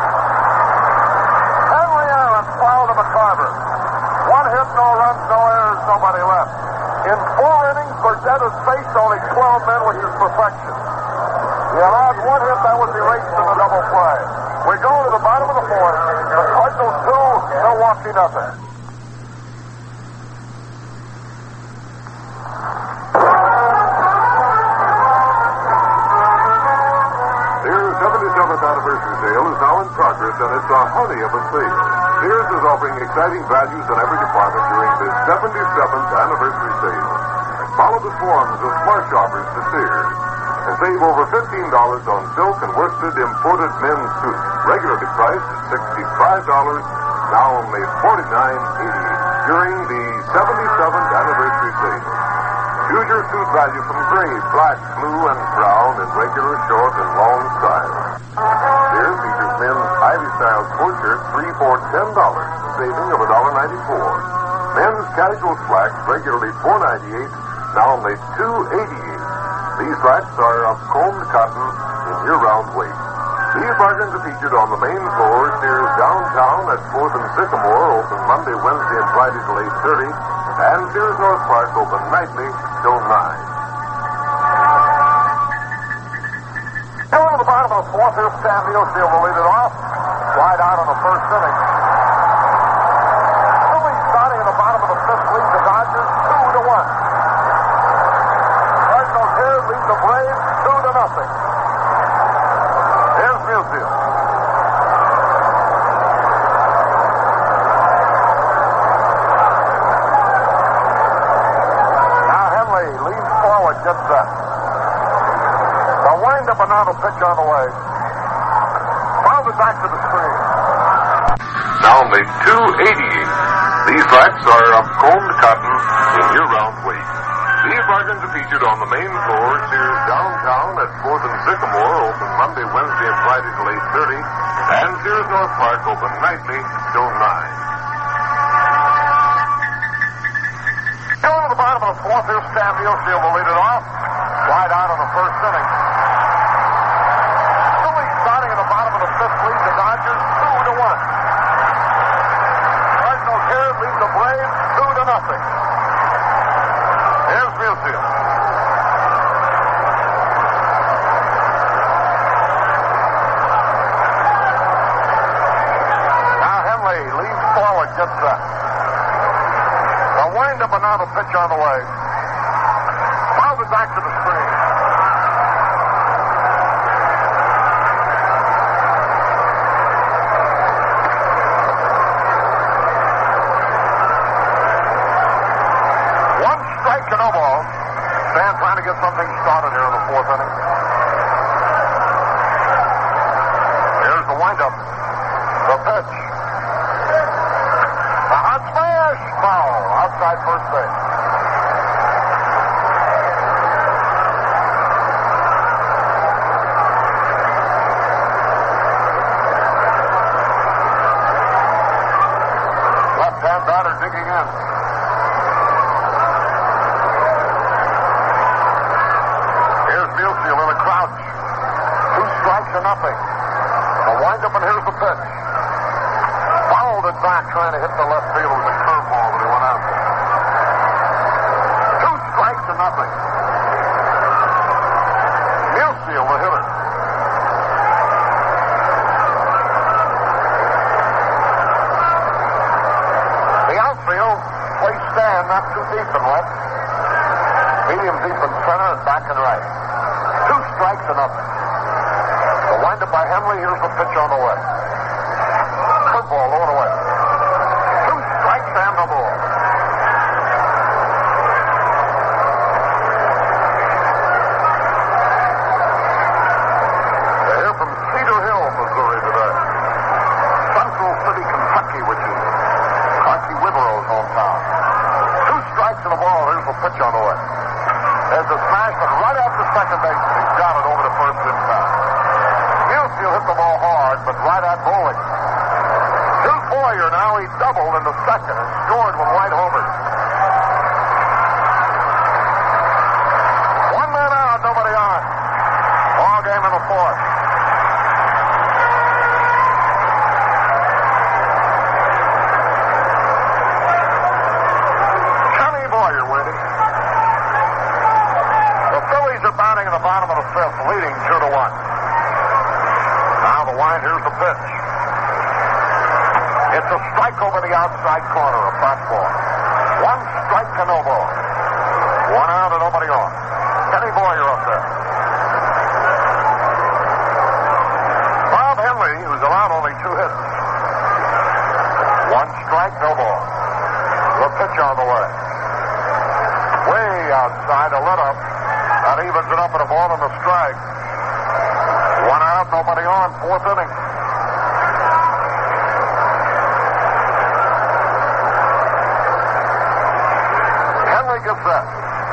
Henry Aaron fouled to McCarver. 1 hit, no runs, no errors, nobody left. In 4 innings, Burdette has faced only 12 men, which is perfection. He allowed 1 hit that was erased in the double play. We go to the bottom of the 4th. The Cardinals 2, Milwaukee nothing. Sears' 77th anniversary sale is now in progress, and it's a honey of a sale. Sears is offering exciting values in every department during this 77th anniversary sale. Follow the swarms of smart shoppers to Sears and save over $15 on silk and worsted imported men's suits. Regularly priced at $65, now only $49.88 during the 77th anniversary sale. Choose your suit value from gray, black, blue, and brown in regular, short, and long style. Sears features men's highly styled sports shirts 3 for $10, saving of $1.94. Men's casual slacks regularly $4.98, now only $2.88. These slacks are of combed cotton in year-round weight. These bargains are featured on the main floor, Sears downtown at 4th and Sycamore, open Monday, Wednesday, and Friday till 8:30, and Sears North Park open nightly till 9. Down to the bottom of the fourth, here's Stan Musial will lead it off. Wide out in the first inning. Phillies starting in the bottom of the fifth lead the Dodgers 2-1. Cardinals here lead the Braves 2-0. Here's Musial. Now Henley leans forward, gets set. The wind-up and now the pitch on the way. Fouled it back to the screen. Now only $2.88. These slacks are of combed cotton in year-round weight. These bargains are featured on the main floor, Sears downtown at 4th and Sycamore, open Monday, Wednesday, and Friday till 8:30, and Sears North Park open nightly till 9. Down to the bottom of the fourth, here's Stan Musial will lead it off. Wide out in the first inning. Phillies starting in the bottom of the fifth lead the Dodgers 2-1. Cardinals here lead the Braves 2-0. Here's Musial. Now Henley leans forward, gets set. The wind-up and now the pitch on the way. Fouled it back to the screen. One strike and no ball. Stan trying to get something started here in the fourth inning. Here's the wind-up. The pitch. The hot smash. Foul. Outside first base. Left-hand batter digging in. Here's Musial in a crouch. 2 strikes to nothing. The wind-up and here's the pitch. Fouled it back trying to hit the left field with a curveball when he went out there. 2 strikes to nothing. Musial the hitter. The outfield plays Stan not too deep in left. Medium deep in center and back and right. 2 strikes to nothing. The wind-up by Henley. Here's the pitch on the way. Curveball low and away. 2 strikes and the ball. They're here from Cedar Hill, Missouri today. Central City, Kentucky, which is Clarky Withero's hometown. 2 strikes and a ball. Here's the pitch on the way. There's a smash, but right after second base, he's got it over to first in time. Musial hit the ball hard, but right at bowling. Boyer now, he doubled in the second and scored with White homers. 1 man out, nobody on. Ball game in the fourth. Kenny Boyer waiting. The Phillies are batting in the bottom of the fifth, leading 2-1. Now the wind, here's the pitch. It's a strike over the outside corner, a fastball. 1 strike to no ball. 1 out and nobody on. Kenny Boyer up there. Bob Henley, who's allowed only 2 hits. 1 strike, no ball. The pitch on the way. Way outside to let up. That evens it up at a ball and a strike. One out, nobody on, fourth inning. Henry gets set.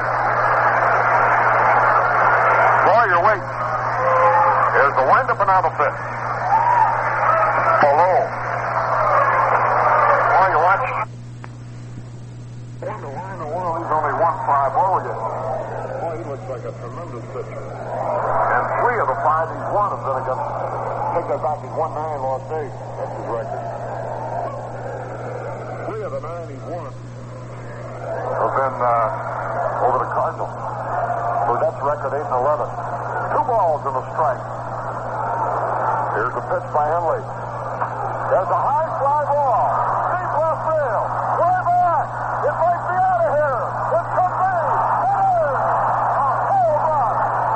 Boyer waits. Here's the windup and now the pitch. Below. Boy, you watch. He's only 1-5 over you. Boy, he looks like a tremendous pitcher. And 3 of the 5 he's won have been against. Take that back, he's won 9, lost 8. That's his record. 3 of the 9 he's won have been over the Cardinals. Burnett's record 8-11. 2 balls and a strike. Here's the pitch by Henley. There's a high fly ball. Deep left field. Way back. It might be out of here. It could be. It is. A home run.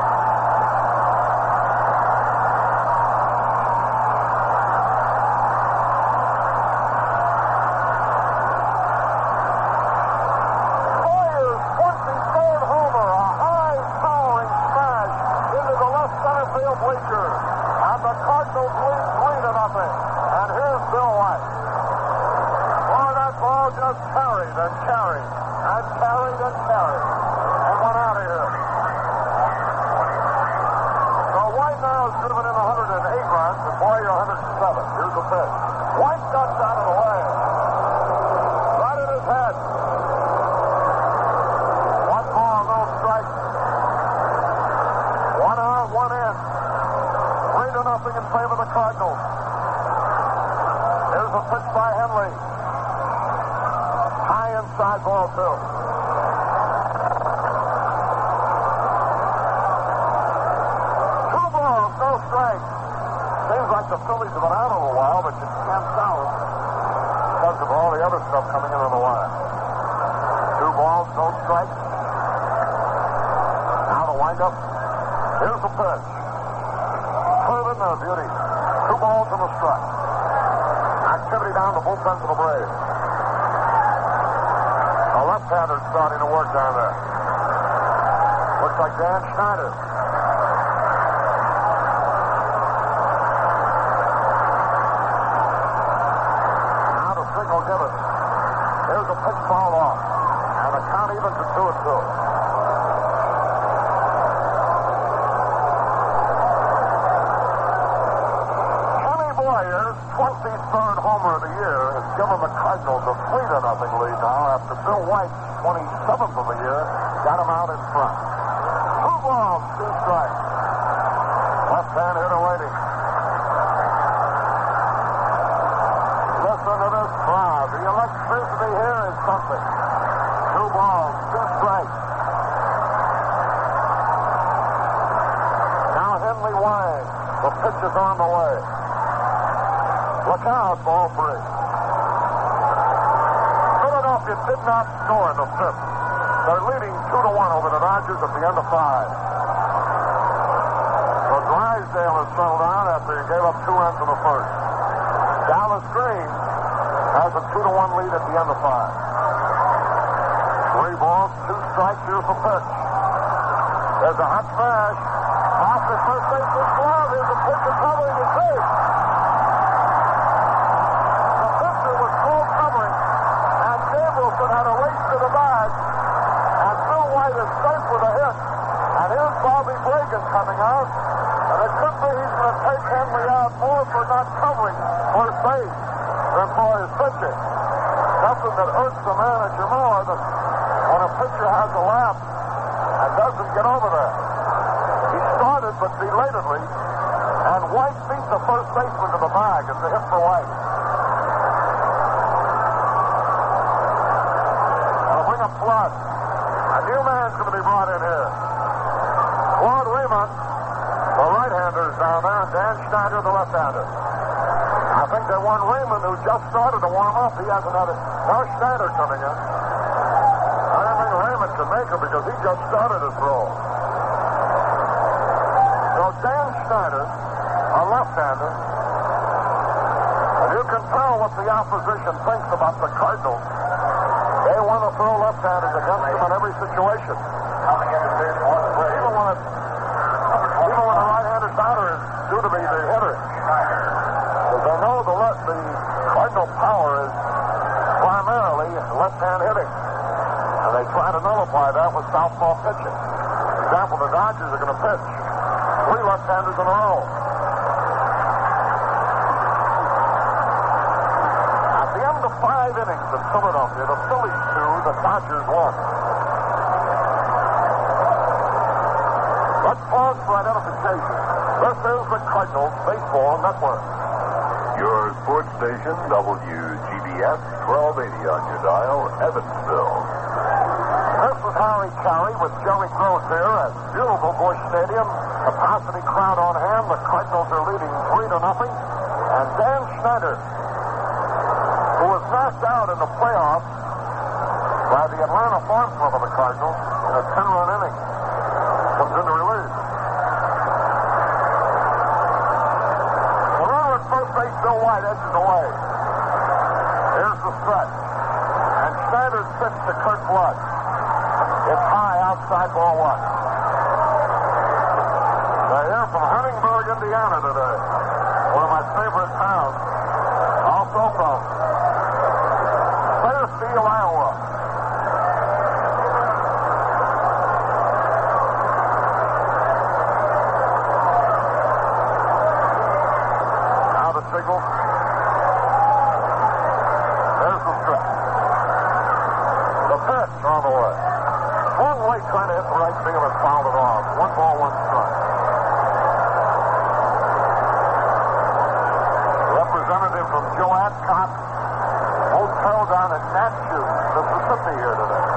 Boyer's 23rd homer. A high powering smash into the left center field bleachers. And the Cardinals lead 3-0. And here's Bill White. Oh, that ball just carried and carried and carried and carried and went out of here. So White now has driven in 108 runs and Boyer 107. Here's the pitch. White ducks out of the way. Right in his head. 1 ball, no strike. 1 out, 1 in. 3-0 in favor of the Cardinals. Here's a pitch by Henley. High inside ball 2. 2 balls, no strikes. Seems like the Phillies have been out a little while, but you can't tell because of all the other stuff coming in on the line. 2 balls, no strikes. Now the windup. Here's the pitch. Curve in there, beauty. 2 balls and a strike. Activity down the bullpen for the Braves. A left-hander starting to work down there. Looks like Dan Schneider. Now the signal given. Here's a pitch foul off. And the count evens at 2-2. Boyer's 23rd homer of the year has given the Cardinals a 3-0 lead now after Bill White's 27th of the year got him out in front. 2 balls, 2 strikes. Left-hand hitter waiting. Listen to this crowd. The electricity here is something. 2 balls, 2 strikes. Now Henley winds. The pitch is on the way. Look out, ball 3. Philadelphia did not score in the 5th. They're leading 2-1 over the Dodgers at the end of 5. So Drysdale has settled down after he gave up 2 runs in the 1st. Dallas Green has a 2-1 lead at the end of 5. 3 balls, 2 strikes. Here's the pitch. There's a hot smash. Off the first baseman's glove. Here's a pitch covering his face. Had a race to the bag, and Bill White is safe with a hit. And here's Bobby Blagan coming out, and it could be he's going to take Henley out more for not covering first base than for his pitching. Something that irks the manager more than when a pitcher has a lap and doesn't get over there. He started, but belatedly, and White beat the first baseman to the bag. It's a hit for White. Flood. A new man's going to be brought in here. Claude Raymond, the right-hander, is down there, and Dan Schneider, the left-hander. I think they want Raymond, who just started to warm up. He has another. Now Schneider coming in. I don't think Raymond can make it because he just started his role. So Dan Schneider, a left-hander, and you can tell what the opposition thinks about the Cardinals. They want to throw left-handers against them in every situation. Even when the right-hander batter is due to be the hitter. Because they know the Cardinal power is primarily left-hand hitting. And they try to nullify that with southpaw pitching. For example, the Dodgers are going to pitch 3 left-handers in a row. At the end of 5 innings in Philadelphia, the Phillies 2, the Dodgers 1. Let's pause for identification. This is the Cardinals Baseball Network. Your sports station, WGBS 1280 on your dial, Evansville. This is Harry Carey with Jerry Gross here at beautiful Busch Stadium. Capacity crowd on hand. The Cardinals are leading 3-0. And Dan Schneider, who was knocked out in the playoffs by the Atlanta Farm Club of the Cardinals in a 10-run inning, comes into relief. The runner at first base, Bill White, edges away. Here's the stretch. And Schneider's pitch to Kurt Blood. It's high outside ball 1. They're here from Huntingburg, Indiana today. One of my favorite towns. Also from Fairfield, Iowa. Now the signal. There's the stretch. The pitch on the way. Long way trying to hit the right field and fouled it off. 1 ball, 1 strike. Representative from Joe Adcock Hotel down in Natchez, Mississippi here today.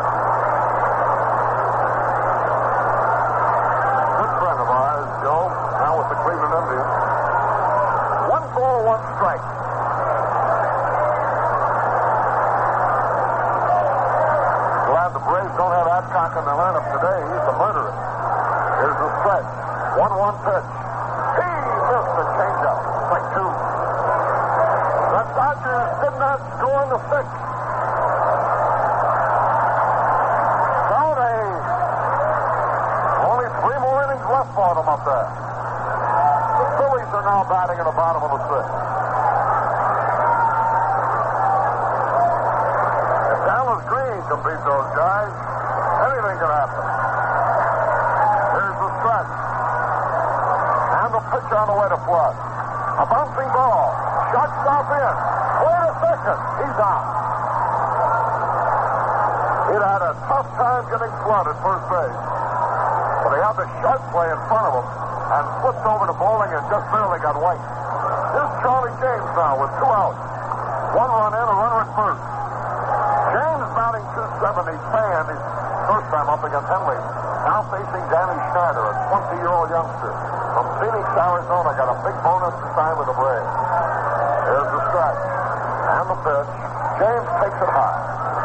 Good friend of ours, Joe, now with the Cleveland Indians. 1 ball, 1 strike. Glad the Braves don't have Adcock in their lineup today. He's a murderer. Here's the stretch. 1-1 pitch. He missed the changeup. Strike 2. The Dodgers did not score in the 6th. So they only 3 more innings left for them up there. The Phillies are now batting in the bottom of the 6th. If Dallas Green can beat those guys, anything can happen. Here's the stretch. And the pitch on the way to Flood. A bouncing ball. Shortstop in. Wait a second. He's out. He'd had a tough time getting Flood at first base. But he had the sharp play in front of him and flipped over to bowling and just barely got White. Here's Charlie James now with 2 outs. 1 run in, a runner at first. James batting 270, fan his first time up against Henley. Now facing Danny Schneider, a 20-year-old youngster from Phoenix, Arizona. Got a big bonus to sign with the Braves. Here's the stretch and the pitch. James takes it high.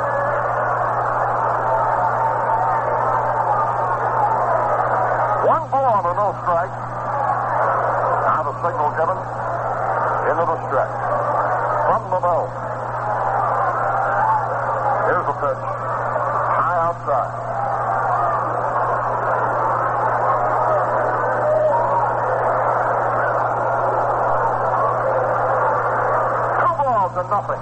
One ball and no strike. Now the signal given into the stretch from the belt. Here's the pitch. High outside. Nothing.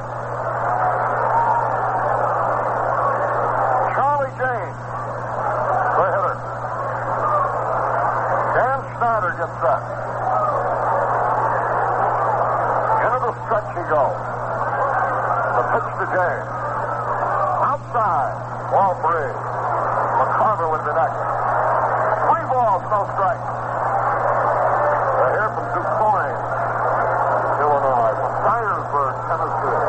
Charlie James, the hitter. Dan Schneider gets set. Into the stretch he goes. The pitch to James. Outside. Ball 3. McCarver would be next. 3 balls, no strike. They're here from DuQuoin, Illinois. From Dyersburg, Tennessee.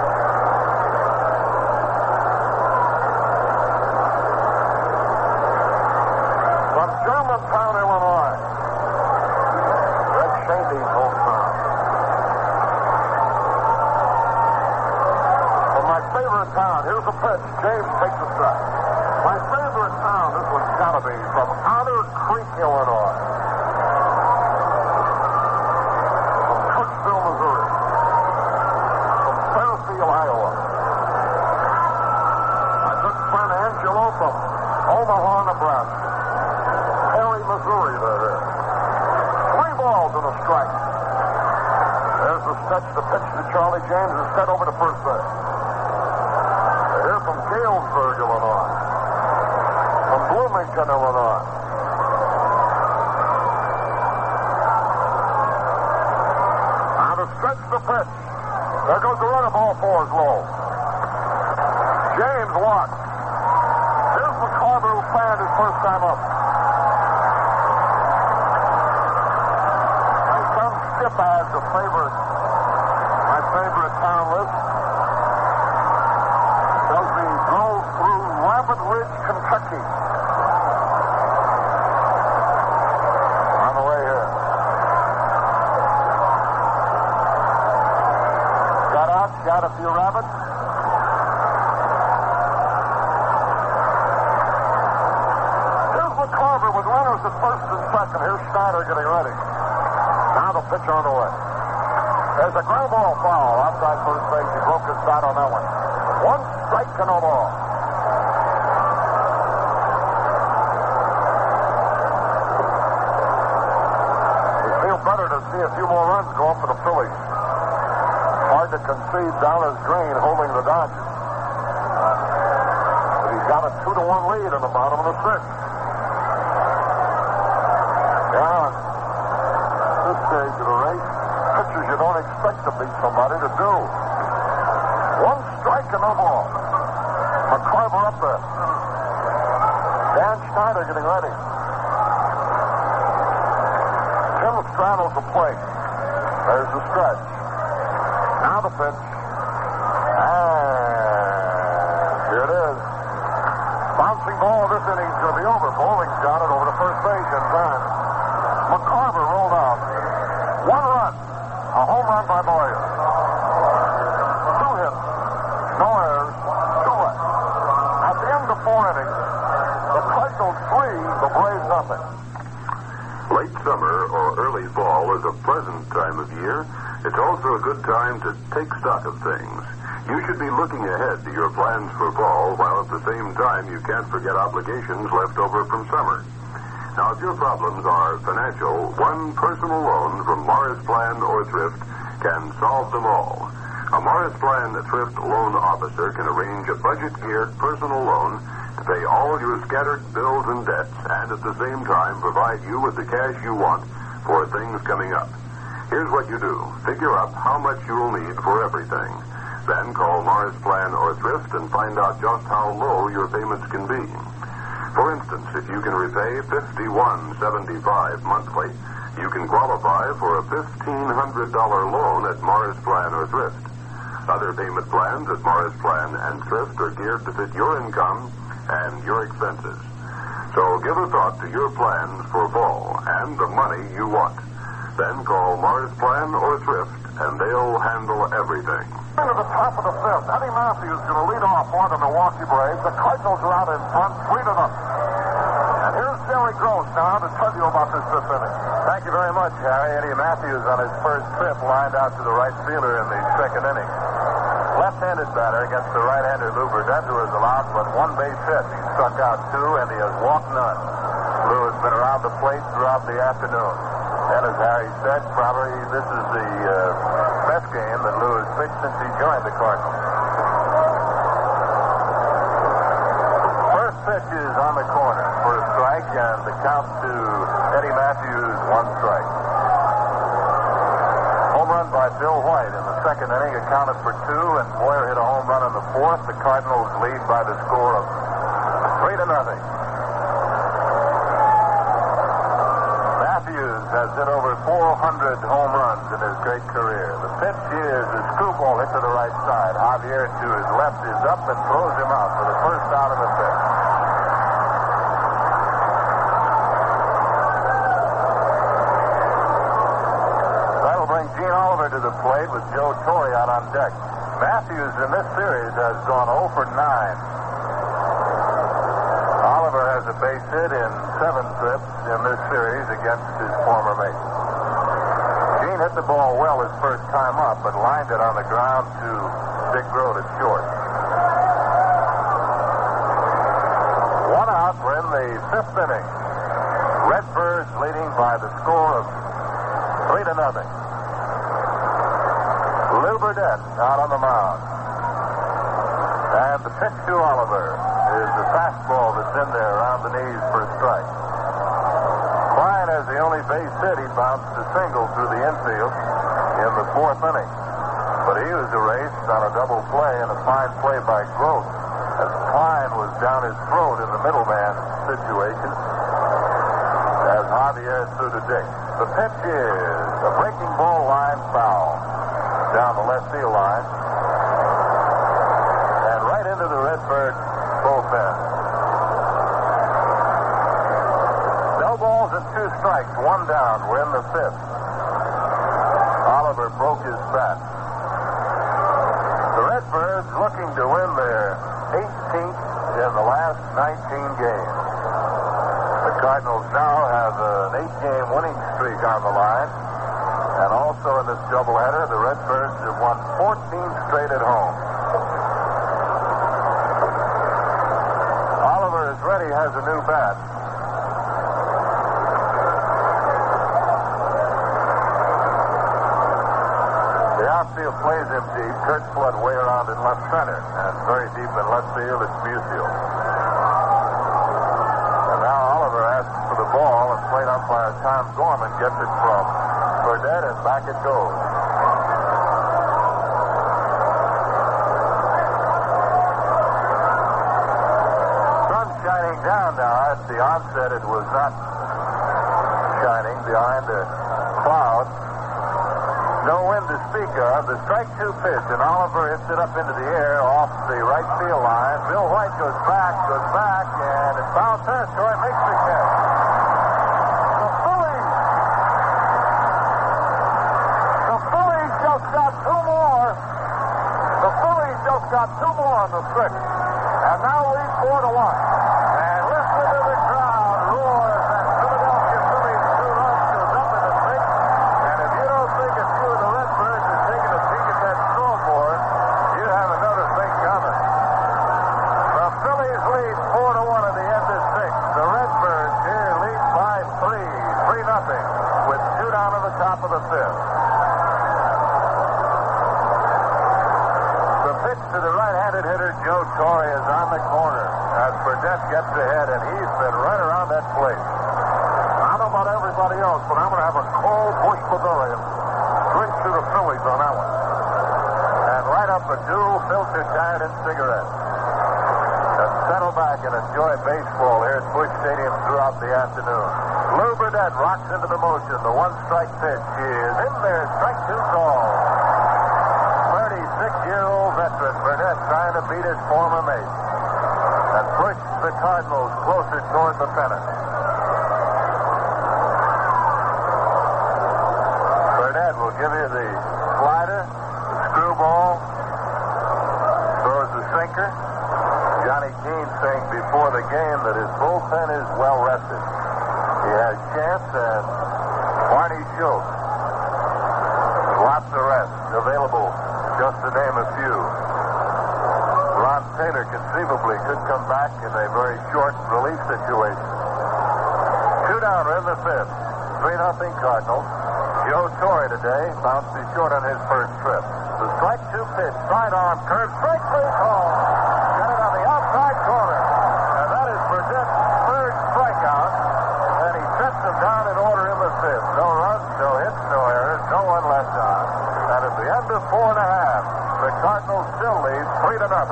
From Germantown, Illinois. Red Shady's hometown. From my favorite town, here's the pitch. James takes the strike. My favorite town, this one's gotta be from Otter Creek, Illinois. From Kirksville, Missouri. From Fairfield, Iowa. I took stretch the pitch to Charlie James is sent over to first base. Here from Galesburg, Illinois. From Bloomington, Illinois. Now to stretch the pitch. There goes the run of all fours low. James walks. Here's McCarver, who fanned his first time up. My son Skip adds my favorite town list. Tells me drove through Rabbit Ridge, Kentucky. On the way here. Got out, shot a few rabbits. McCarver with runners at first and second. Here's Schneider getting ready. Now the pitch on the way. There's a ground ball foul outside first base. He broke his bat on that one. One strike to no ball. We feel better to see a few more runs go up for the Phillies. Hard to concede Dallas Green holding the Dodgers. But he's got a 2-1 lead in the bottom of the sixth. Yeah, this stage of the race, pitchers you don't expect to beat somebody to do. One strike and no ball. McCarver up there. Dan Schneider getting ready. Tim straddles the plate. There's the stretch. Now the pitch. And here it is. Bouncing ball. This inning's going to be over. Bowling's got it over to first base in time. McCarver rolled out. One run. A home run by Boyer. 2 hits. No errors. 2 left. At the end of 4 innings, the Cardinals 3, the Braves nothing. Late summer or early fall is a pleasant time of year. It's also a good time to take stock of things. You should be looking ahead to your plans for fall, while at the same time you can't forget obligations left over from summer. Now, if your problems are financial, one personal loan from Morris Plan or Thrift can solve them all. A Morris Plan Thrift loan officer can arrange a budget-geared personal loan to pay all your scattered bills and debts and at the same time provide you with the cash you want for things coming up. Here's what you do. Figure up how much you'll need for everything. Then call Morris Plan or Thrift and find out just how low your payments can be. For instance, if you can repay $51.75 monthly, you can qualify for a $1,500 loan at Morris Plan or Thrift. Other payment plans at Morris Plan and Thrift are geared to fit your income and your expenses. So give a thought to your plans for fall and the money you want. Then call Morris Plan or Thrift, and they'll handle everything. Into the top of the 5th, Eddie Matthews is going to lead off for the Milwaukee Braves. The Cardinals are out in front, 3-0. And here's Jerry Gross now to tell you about this 5th inning. Thank you very much, Harry. Eddie Matthews on his first trip lined out to the right fielder in the 2nd inning. Left-handed batter against the right-hander Lou Burdett, who has allowed but 1 base hit. He struck out 2, and he has walked none. Lou has been around the plate throughout the afternoon. And as Harry said, probably this is the best game that Lou has pitched since he joined the Cardinals. First pitch is on the corner for a strike, and the count to Eddie Matthews, 1 strike. Home run by Bill White in the 2nd inning, accounted for 2, and Boyer hit a home run in the 4th. The Cardinals lead by the score of 3-0. Matthews has hit over 400 home runs in his great career. The pitch is a screwball hit to the right side. Javier to his left is up and throws him out for the first out of the 5th. That'll bring Gene Oliver to the plate with Joe Torre out on deck. Matthews in this series has gone 0 for 9. Oliver has a base hit in 7 trips in this series against his former mate. Gene hit the ball well his first time up, but lined it on the ground to Dick Grote at short. 1 out. We're in the 5th inning. Redbirds leading by the score of 3-0. Burdette out on the mound. And the pitch to Oliver is the fastball that's in there around the knees for a strike. Klein has the only base hit. He bounced a single through the infield in the fourth inning. But he was erased on a double play and a fine play by Gross as Klein was down his throat in the middleman situation as Javier threw to Dick. The pitch is a breaking ball line foul down the left field line and right into the Redbird bullpen. No balls and 2 strikes, 1 down. We're in the 5th. Oliver broke his bat. The Redbirds looking to win their 18th in the last 19 games. The Cardinals now have an 8-game winning streak on the line. And also in this doubleheader, the Redbirds have won 14 straight at home. Oliver is ready, has a new bat. The outfield plays him deep. Kurt Flood way around in left center. And very deep in left field, it's Musial. And now Oliver asks for the ball, and plate umpire Tom Gorman gets it from Burdette, and back it goes. Sun shining down now. At the onset, it was not shining behind a cloud. No wind to speak of. The strike 2 pitch, and Oliver hits it up into the air off the right field line. Bill White goes back, and in foul territory makes the catch. The Phillies just got 2 more. The Phillies just got 2 more on the 6th, and now lead 4-1. And listen to the crowd roar as Philadelphia Phillies 2 runs goes up in the 6th. And if you don't think a few of the Redbirds are taking a peek at that scoreboard, you have another thing coming. The Phillies lead 4-1 at the end of 6th. The Redbirds here lead by 3-0, with 2 down at the top of the 5th. The pitch to the right-handed hitter, Joe Torre, is on the corner as Burdette gets ahead, and he's been right around that plate. I don't know about everybody else, but I'm going to have a cold Busch Bavarian drink to the Phillies on that one. And light up a dual filter tired-in cigarette. And settle back and enjoy baseball here at Busch Stadium throughout the afternoon. Lou Burdette rocks into the motion. The 1-strike pitch is in there. Strike 2 call. 36-year-old veteran Burdette trying to beat his former mate and push the Cardinals closer toward the pennant. Burdette will give you the slider, the screwball, throws the sinker. Johnny Keane saying before the game that his bullpen is well rested. He has Chance and Barney Schultz. Lots of rest available, just to name a few. Ron Taylor conceivably could come back in a very short relief situation. 2 down in the 5th. 3-0 Cardinals. Joe Torre today bounced short on his first trip. The strike 2 pitch, sidearm curve, strike 3 call. Got it on the outside corner. And that is Burdette's 3rd strikeout. And he sets them down in order in the 5th. No runs, no hits, no errors, no one left on. And at the end of 4 1/2, the Cardinals still lead 3-0. The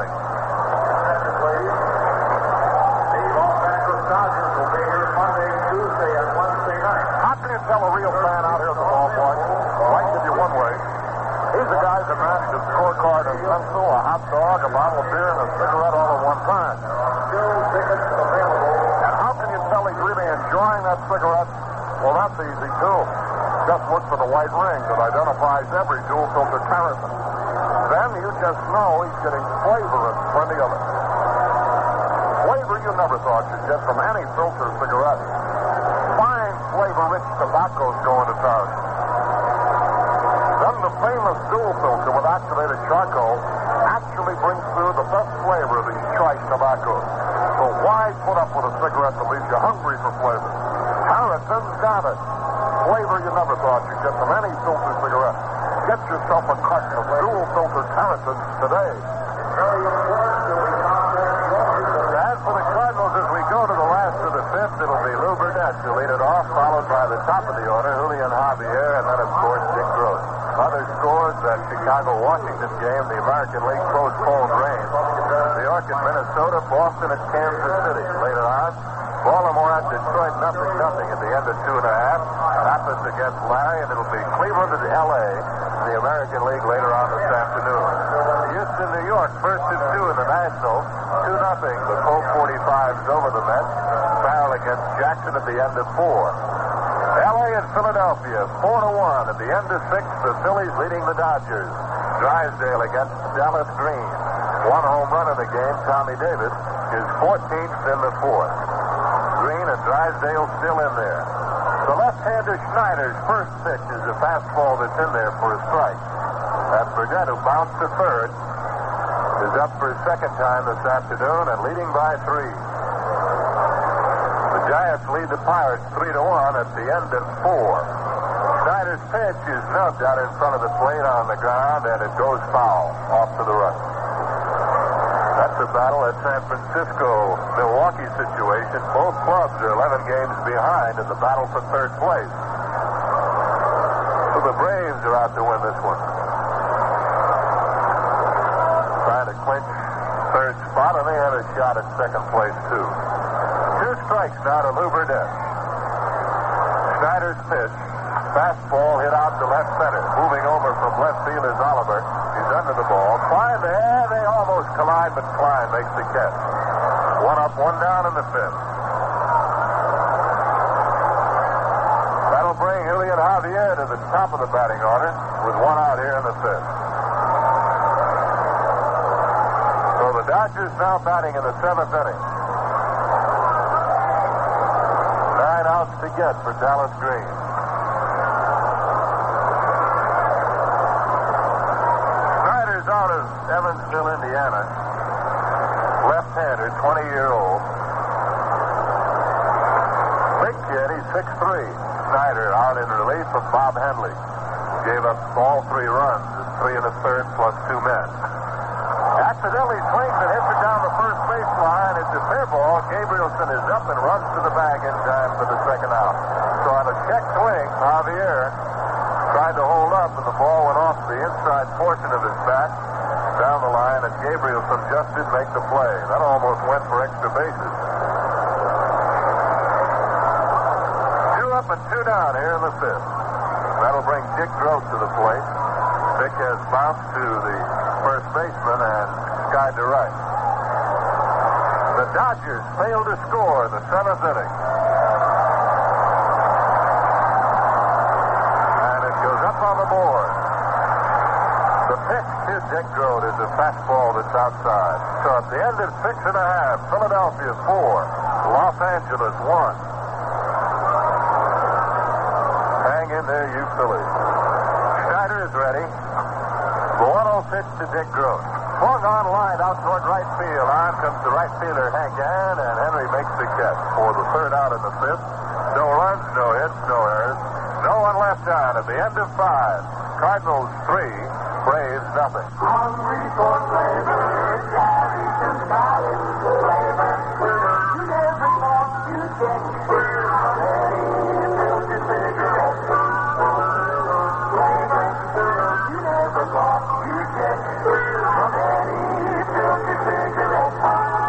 Los Angeles Dodgers will be here Monday and Tuesday and Wednesday night. How can you tell a real fan out here at the ballpark? Well, I can give you one way. These are guys that match the scorecard and pencil, a hot dog, a bottle of beer, and a cigarette all at one time. Still tickets available. And how can you tell he's really enjoying that cigarette? Well, that's easy, too. Just look for the white ring that identifies every dual filter Carrison. Then you just know he's getting flavor and plenty of it. Flavor you never thought you'd get from any filter cigarette. Fine flavor-rich tobaccos go into town. Then the famous dual filter with activated charcoal actually brings through the best flavor of these choice tobaccos. So why put up with a cigarette that leaves you hungry for flavor? Harrison's got it. Flavor you never thought you'd get from any filter cigarette. Get yourself a carton of dual filter Tarleton today. As for the Cardinals, as we go to the last of the fifth, it'll be Lou Burdett to lead it off, followed by the top of the order, Julian Javier, and then, of course, Dick Gross. Other scores, that Chicago-Washington game, the American League postponed rain. New York at Minnesota, Boston at Kansas City. Later on, Baltimore at Detroit, 0-0 at the end of 2.5. Pappas against Larry, and it'll be Cleveland at L.A. in the American League later on this afternoon. Houston, New York, first and 2 in the National, 2-0. The Colt 45s over the Mets. Farrell against Jackson at the end of 4. L.A. and Philadelphia, 4-1 at the end of 6. The Phillies leading the Dodgers. Drysdale against Dallas Green. 1 home run in the game, Tommy Davis, his 14th in the 4th. Green and Drysdale still in there. The left-hander Schneider's first pitch is a fastball that's in there for a strike. And Burdett, who bounced to third, is up for his second time this afternoon and leading by 3. The Giants lead the Pirates 3-1 at the end of 4. Schneider's pitch is nubbed out in front of the plate on the ground, and it goes foul off to the right. That's a battle at San Francisco-Milwaukee situation. Both clubs are 11 games behind in the battle for third place. So the Braves are out to win this one. Trying to clinch third spot, and they have a shot at second place, too. 2 strikes now to Lou Burdett. Schneider's pitch. Fastball hit out to left center. Moving over from left field is Oliver. He's under the ball. Klein there. They almost collide, but Klein makes the catch. 1 up, 1 down in the 5th. That'll bring Julian Javier to the top of the batting order with 1 out here in the 5th. So the Dodgers now batting in the 7th inning. 9 outs to get for Dallas Green. Out of Evansville, Indiana. Left-hander, 20-year-old. Big kid, he's 6'3". Snyder out in relief from Bob Henley. Gave up all 3 runs, 3 in the 3rd plus 2 men. Accidentally swings and hits it down the first baseline. It's a fair ball. Gabrielson is up and runs to the bag in time for the second out. So on a check swing, Javier tried to hold up, and the ball went off the inside portion of his bat down the line, and Gabrielson just didn't make the play. That almost went for extra bases. 2 up and 2 down here in the 5th. That'll bring Dick Gross to the plate. Dick has bounced to the first baseman and skied to right. The Dodgers failed to score in the 7th inning. On the board. The pitch to Dick Gross is a fastball that's outside. So at the end of 6.5, Philadelphia 4, Los Angeles 1. Hang in there, you Phillies. Schneider is ready. The 1-0 pitch to Dick Gross. Swung on line out toward right field. On comes the right fielder, Hank Aaron, and Henry makes the catch for the 3rd out in the 5th. No runs, no hits, no errors. No one left on at the end of 5. Cardinals 3, Braves nothing. Hungry for flavor, cherries and salads, flavor. You never thought you'd get any filter cigarettes. Flavor. You never thought you'd get any filter cigarettes.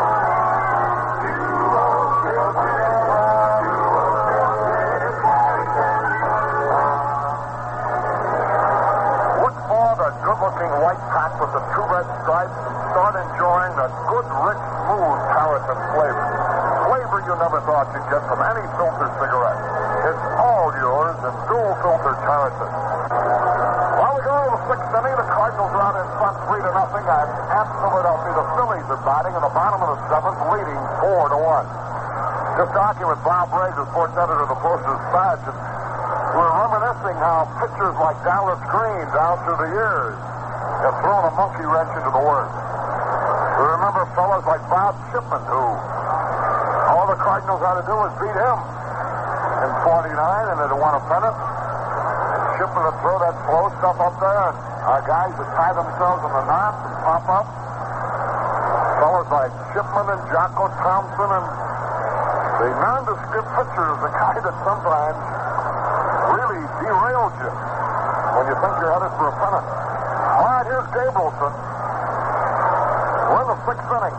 Good-looking white pack with the 2 red stripes and start enjoying the good, rich, smooth Tarleton flavor. Flavor you never thought you'd get from any filter cigarette. It's all yours in dual-filter Tarleton. While we go to the 6th inning, the Cardinals are out in front 3-0 at Philadelphia. The Phillies are batting in the bottom of the 7th, leading 4-1. Just talking with Bob Ray, the sports editor of the Post-Dispatch, and we're reminiscing how pitchers like Dallas Green down through the years have thrown a monkey wrench into the works. We remember fellas like Bob Shipman, who all the Cardinals had to do was beat him in 49, and they'd won a pennant. Shipman that throw that slow stuff up there, and our guys that tie themselves in the knot and pop up. Fellas like Shipman and Jocko Thompson, and the nondescript pitcher is the guy that sometimes really derails you when you think you're headed for a pennant. All right, here's Gabrielson. We're in the 6th inning.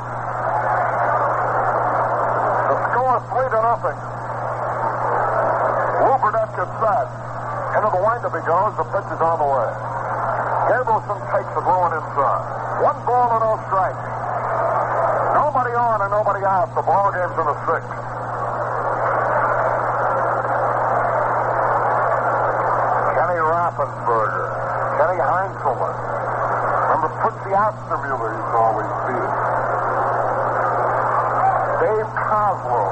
The score 3-0. Lou Burdette gets set. Into the windup he goes. The pitch is on the way. Gabrielson takes it low and inside. 1 ball and no strikes. Nobody on and nobody out. The ball game's in the 6th. Kenny Raffensperger. Kenny Heinzelman. Remember Fritzy Ostermuller used to always see it. Dave Coslow.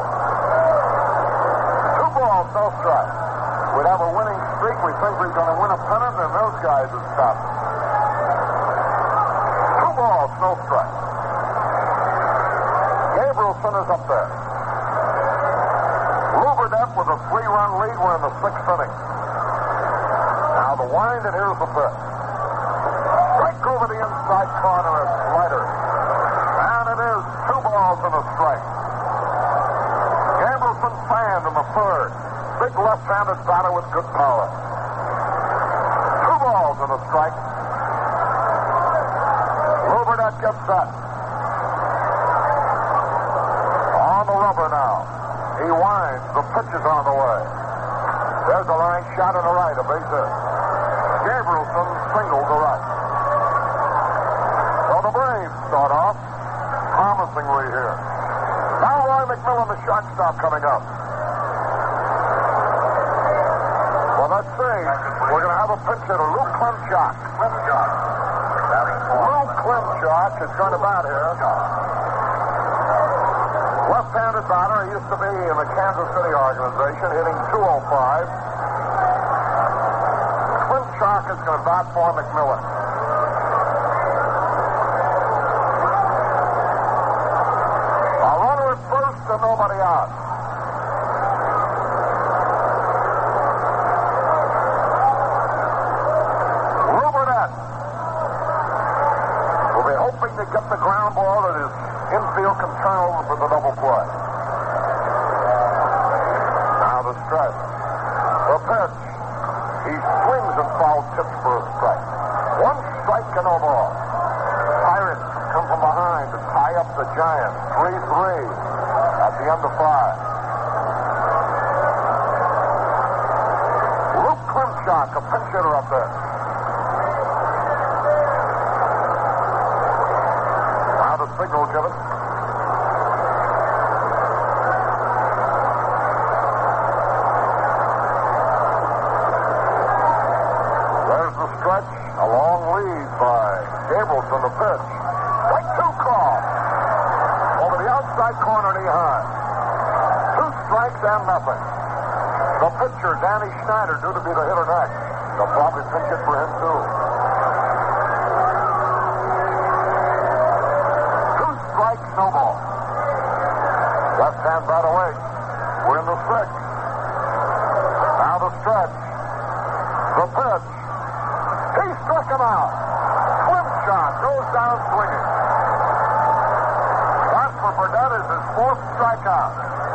2 balls, no strikes. We'd have a winning streak. We think we're going to win a pennant, and those guys have stopped. 2 balls, no strikes. Gabrielson is up there. Lou Burdette with a 3-run lead. We're in the 6th inning. Now the wind, and here's the pitch. Strike over the inside corner, a slider. And it is 2 balls and a strike. Gabrielson fanned in the 3rd. Big left-handed batter with good power. 2 balls and a strike. Lou Burdette gets set. On the rubber now. He winds. The pitch is on the way. There's a line shot in the right, a base hit. Gabrielson singled the right. So the Braves start off promisingly here. Now Roy McMillan, the shortstop, coming up. Well, let's see. We're going to have a pitch hitter, Lou Klimchak. Lou Klimchak is going to bat here. Left-handed batter. He used to be in the Kansas City organization, hitting .205. Klimchak is going to bat for McMillan. A runner at first and nobody out. Lou Burdette will be hoping to get the ground ball that his infield can turn over for the double play. Now the stretch. The pitch. He swings and foul tips for a strike. 1 strike and no ball. Pirates come from behind to tie up the Giants. 3-3 at the end of 5. Luke Klimchak, a pinch hitter up there. Now the signal given. There's the stretch. A long lead by Gabrielson, the pitch. Strike 2 call. Over the outside corner, knee high. 2 strikes and nothing. The pitcher, Danny Schneider, due to be the hitter next. They'll probably pinch it for him, too. 2 strikes, no ball. Left-hand bat away. We're in the 6th. Now the stretch. The pitch. He struck him out. Klimchak goes down swinging. That for Burdette is his 4th strikeout.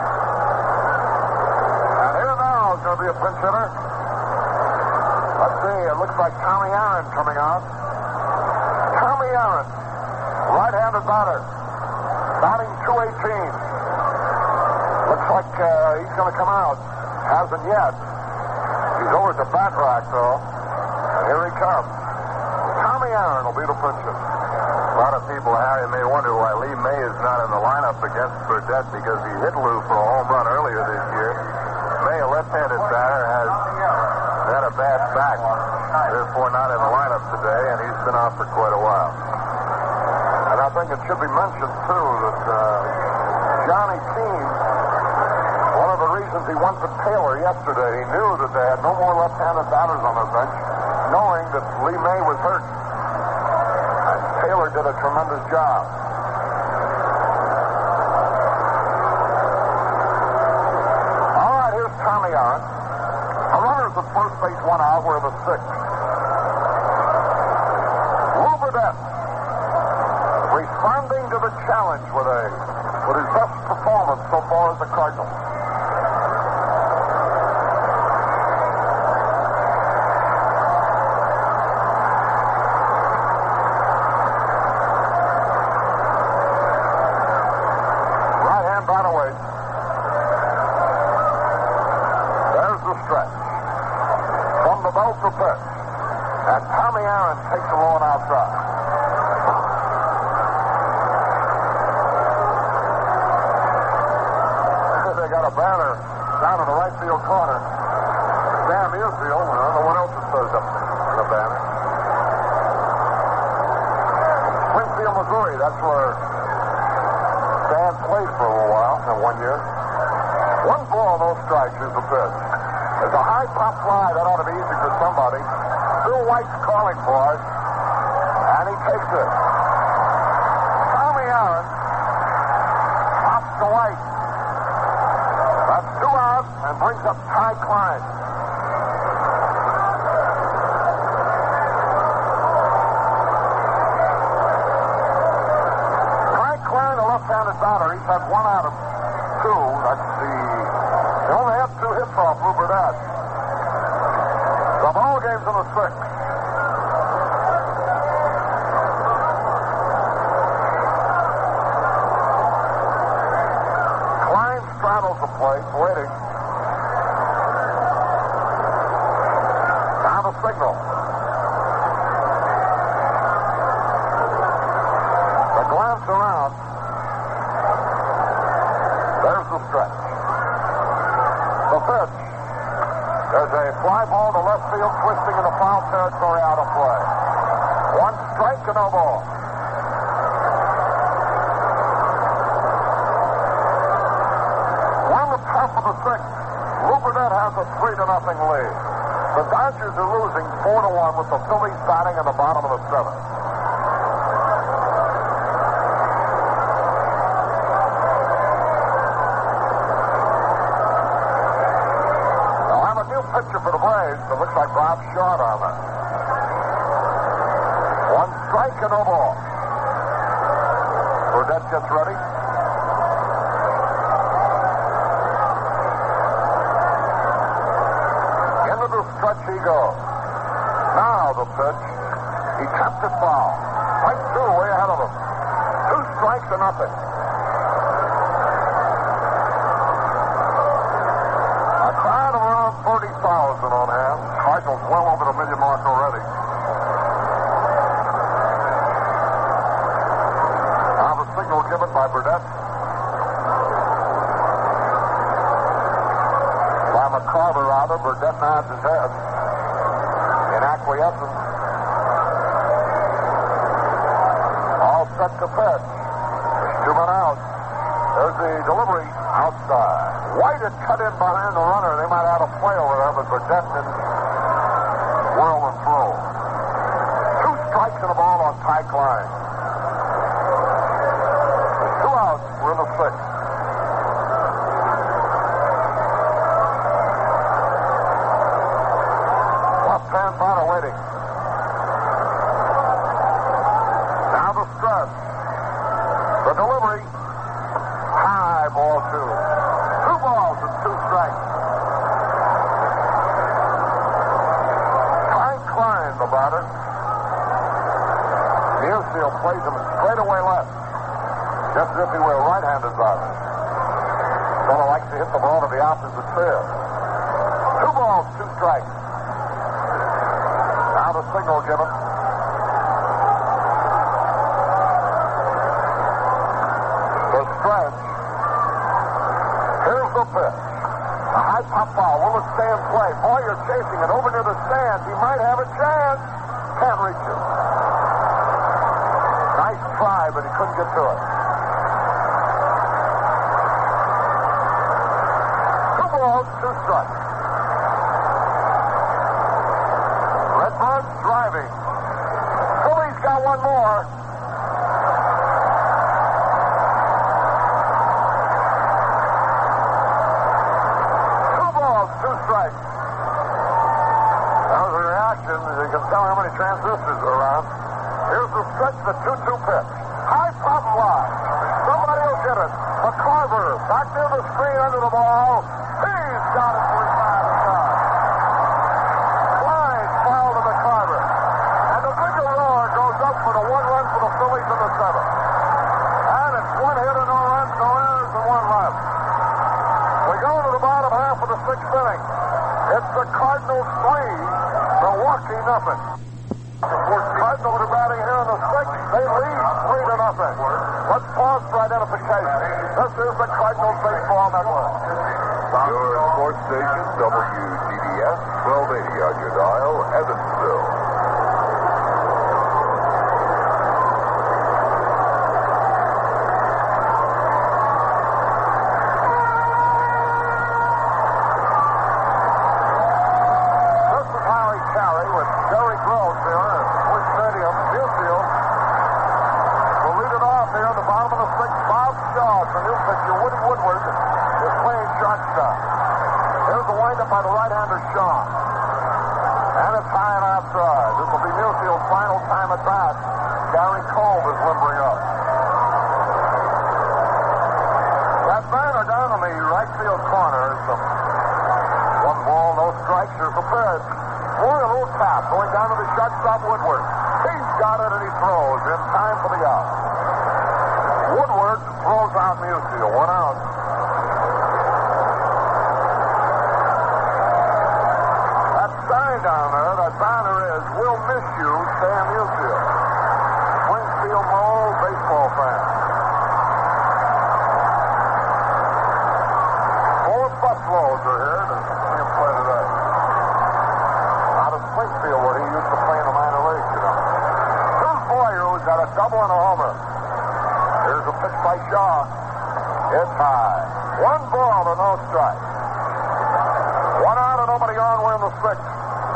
And here now is going to be a pinch hitter. Let's see, it looks like Tommy Aaron coming out. Tommy Aaron, right-handed batter, batting .218. Looks like he's going to come out. Hasn't yet. He's over at the bat rack, though. And here he comes. Tommy Aaron will be the pitcher. A lot of people, Harry, may wonder why Lee May is not in the lineup against Burdette because he hit Lou for a home run earlier this year. May, a left-handed batter, has had a bad back, therefore not in the lineup today, and he's been out for quite a while. And I think it should be mentioned, too, that Johnny Keane, one of the reasons he went to Taylor yesterday, he knew that they had no more left-handed batters on their bench, knowing that Lee May was hurt. And Taylor did a tremendous job. All right, here's Tommy Aaron. The runners at first base, one out, were the sixth. Lou Burdette responding to the challenge with his best performance so far as the Cardinals. And Tommy Aaron takes the lawn outside. They got a banner down in the right field corner. Sam Musial, I don't know what else it says up in the banner. Springfield, Missouri, that's where Sam played for a little while, in 1 year. 1 ball, no strikes is the pitch. There's a high pop fly. That ought to be easy for somebody. Bill White's calling for it, and he takes it. Tommy Aaron pops to White. That's 2 out and brings up Ty Klein. Ty Klein, a left-handed batter, he's had 1 out of 2. That's he only had 2 hits off Lou Burdette. The ball game's in the 6th. Klein straddles the plate, waiting. Now the signal. The glance around. There's the stretch. The pitch. There's a fly ball to left field, twisting in the foul territory, out of play. 1 strike and no ball. We're on the top of the 6th. Lou Burdette has a 3-0 lead. The Dodgers are losing 4-1 with the Phillies batting in the bottom of the 7th. Pitcher for the Braves, but looks like Bob Short on that. 1 strike and no ball. Burdette gets ready. Into the stretch he goes. Now the pitch. He tapped it foul. Right through, way ahead of him. 2 strikes and nothing. A crowd of around 30,000 on hand. Cardinals well over the 1 million mark already. Now the signal given by Burdette. By McCarver, rather. Burdette nods his head in acquiescence. All set to pitch. There's 2 men out. There's the delivery outside. White had cut in behind the runner. They might have had a play over there, but Burdette didn't whirl and throw. 2 strikes and a ball on Ty Klein. There's 2 outs. We're in the 6th. Left-hand batter waiting. Now the stretch. The delivery. High ball 2. 2 balls and 2 strikes. Ty Klein, the batter. The infield plays him straight away left. Just as if he were a right-handed batter. Fellow likes to hit the ball to the opposite field. 2 balls, 2 strikes. Now the signal given. The stretch. Here's the pitch. A high pop ball. Will it stay in play? Boyer chasing it over near the stands. He might have a chance. Can't reach it. Nice try, but he couldn't get to it. 2 balls, 2 strikes. Redbirds driving. Phillies got 1 more. That was a reaction. You can tell how many transistors are around. Here's the stretch, the 2-2 pitch. High pop fly. Somebody will get it. McCarver back near the screen under the ball. He's got it for his man inside. Line foul to McCarver. And the big roar goes up for the 1 run for the Phillies in the 7th. And it's 1 hitter, no runs, no errors, and 1 left. We go to the bottom half of the 6th inning. It's the Cardinals 3, Milwaukee nothing. Cardinals are batting here in the 6th. They lead 3-0. Let's pause for identification. This is the Cardinals Baseball Network. Your sports station, WGBS, 1280 on your dial, Evansville. This is Harry Carey with Jerry Groves here at Busch Stadium, Newfield. We'll lead it off here in the bottom of the 6th. Bob Shaw, the new pitcher. Woody Woodward is playing shortstop. Here's the windup by the right-hander, Shaw. And it's high and outside. This will be Newfield's final time at bat. Gary Cole is limbering up. That banner down in the right field corner is some 1 ball, no strikes. Here's the pitch. Boy, a little tap going down to the shortstop, Woodward. He's got it and he throws in time for the out. Woodward throws out Musial. 1 out. That sign down there, that banner is, "We'll miss you, Sam Musial." Springfield Mole baseball fan. 4 busloads are here to see him play today. Out of Springfield, where he used to play in the minor leagues, you know. Here's Boyer, who's got a double and a homer. Here's a pitch by Shaw. It's high. 1 ball and no strike. 1 out and nobody on. We're in the 6th.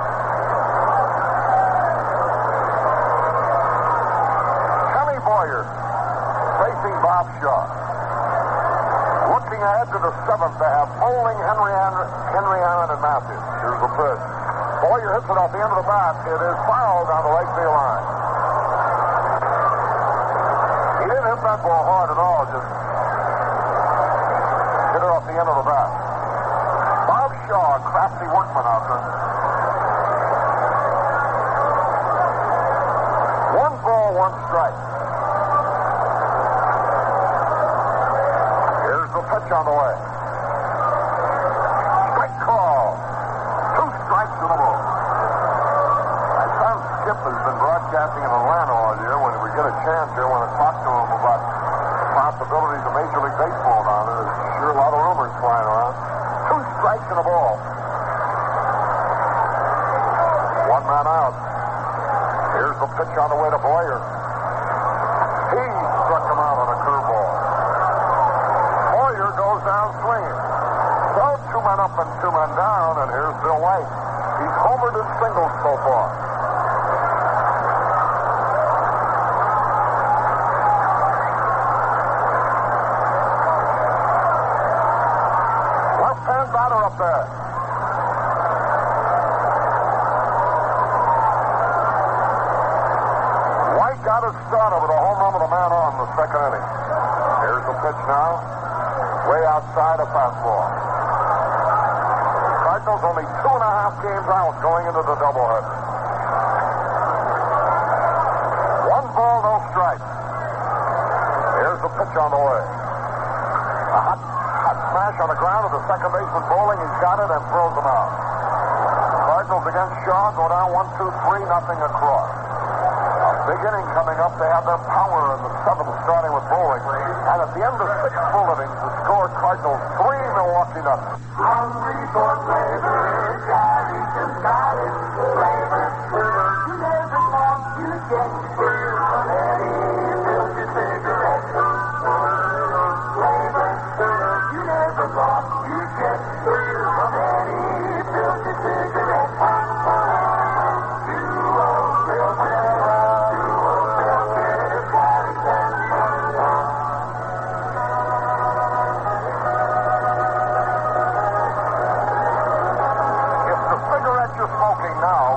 Kenny Boyer facing Bob Shaw. Looking ahead to the 7th, they have Bowling, Henry Aaron, and Matthews. Here's the pitch. Boyer hits it off the end of the bat. It is fouled down the right field line. He didn't hit that ball hard at all, just hit it off the end of the bat. Bob Shaw, crafty workman out there. 1 ball, 1 strike. Here's the pitch on the way. Strike call. 2 strikes in a row. My son Skip has been broadcasting in Atlanta all year. When we get a chance here, when I talk to him about possibilities of Major League Baseball down there, there's sure a lot of rumors flying around. 2 strikes and a ball. 1 man out. Here's the pitch on the way to Boyer. He struck him out on a curveball. Boyer goes down swinging. So 2 men up and 2 men down, and here's Bill White. He's homered in singles so far. Left-hand batter up there. White got his start with a home run with a man on in the 2nd inning. Here's the pitch now. Way outside a fastball. Cardinals only 2.5 games out going into the doubleheader. 1 ball, no strike. Here's the pitch on the way. A hot smash on the ground of the second baseman Bowling. He's got it and throws him out. Cardinals against Shaw go down 1-2-3, nothing across. Big inning coming up. They have their power in the 7th, starting with Bowling. And at the end of 6 full innings, the score Cardinals 3, Milwaukee nothing. Hungry for flavor, Gary just got it. Flavor, you never thought you'd get from any filthy cigarette. Flavor, you never thought you'd get from any filthy cigarette. Smoking now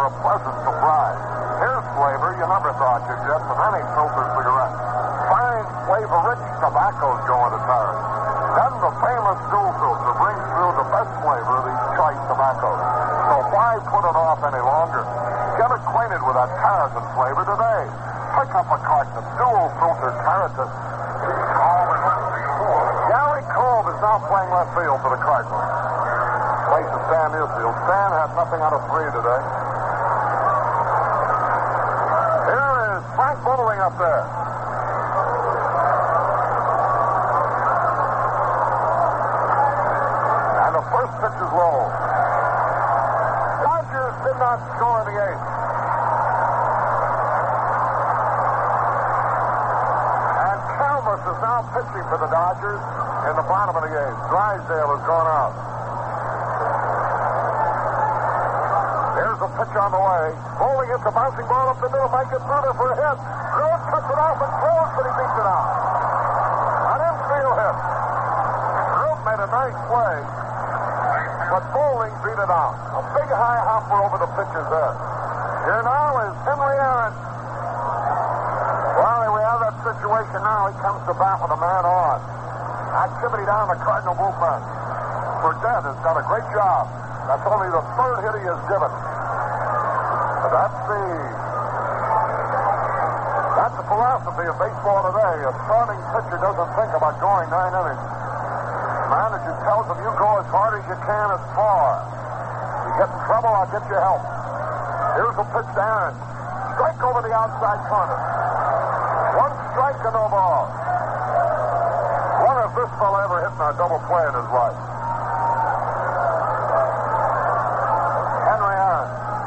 for a pleasant surprise. Here's flavor you never thought you'd get from any filter cigarette. Fine, flavor-rich tobacco's going to town. Then the famous dual filter brings through the best flavor of these choice tobaccos. So why put it off any longer? Get acquainted with that Tarleton flavor today. Pick up a carton of dual filter Tarleton. Gary Kolb is now playing left field for the Cardinals. Places Stan Musial. Stan had nothing out of 3 today. Here is Frank Bubbling up there. And the first pitch is low. Dodgers did not score in the 8th. And Calmus is now pitching for the Dodgers in the bottom of the 8th. Drysdale has gone out. Here's a pitch on the way. Bowling hits a bouncing ball up the middle. Might get through there for a hit. Rose cuts it off and throws, but he beats it out. An infield hit. Rose made a nice play, but Bowling beat it out. A big high hopper over the pitcher's head. Here now is Henry Aaron. Well, we have that situation now. He comes to bat with a man on. Activity down the Cardinal bullpen. Burdett has done a great job. That's only the 3rd hit he has given. But that's the philosophy of baseball today. A starting pitcher doesn't think about going 9 innings. Manager tells him, you go as hard as you can as far. You get in trouble, I'll get you help. Here's a pitch to Aaron. Strike over the outside corner. 1 strike and no ball. When has this fella ever hit in a double play in his life? Henry Aaron.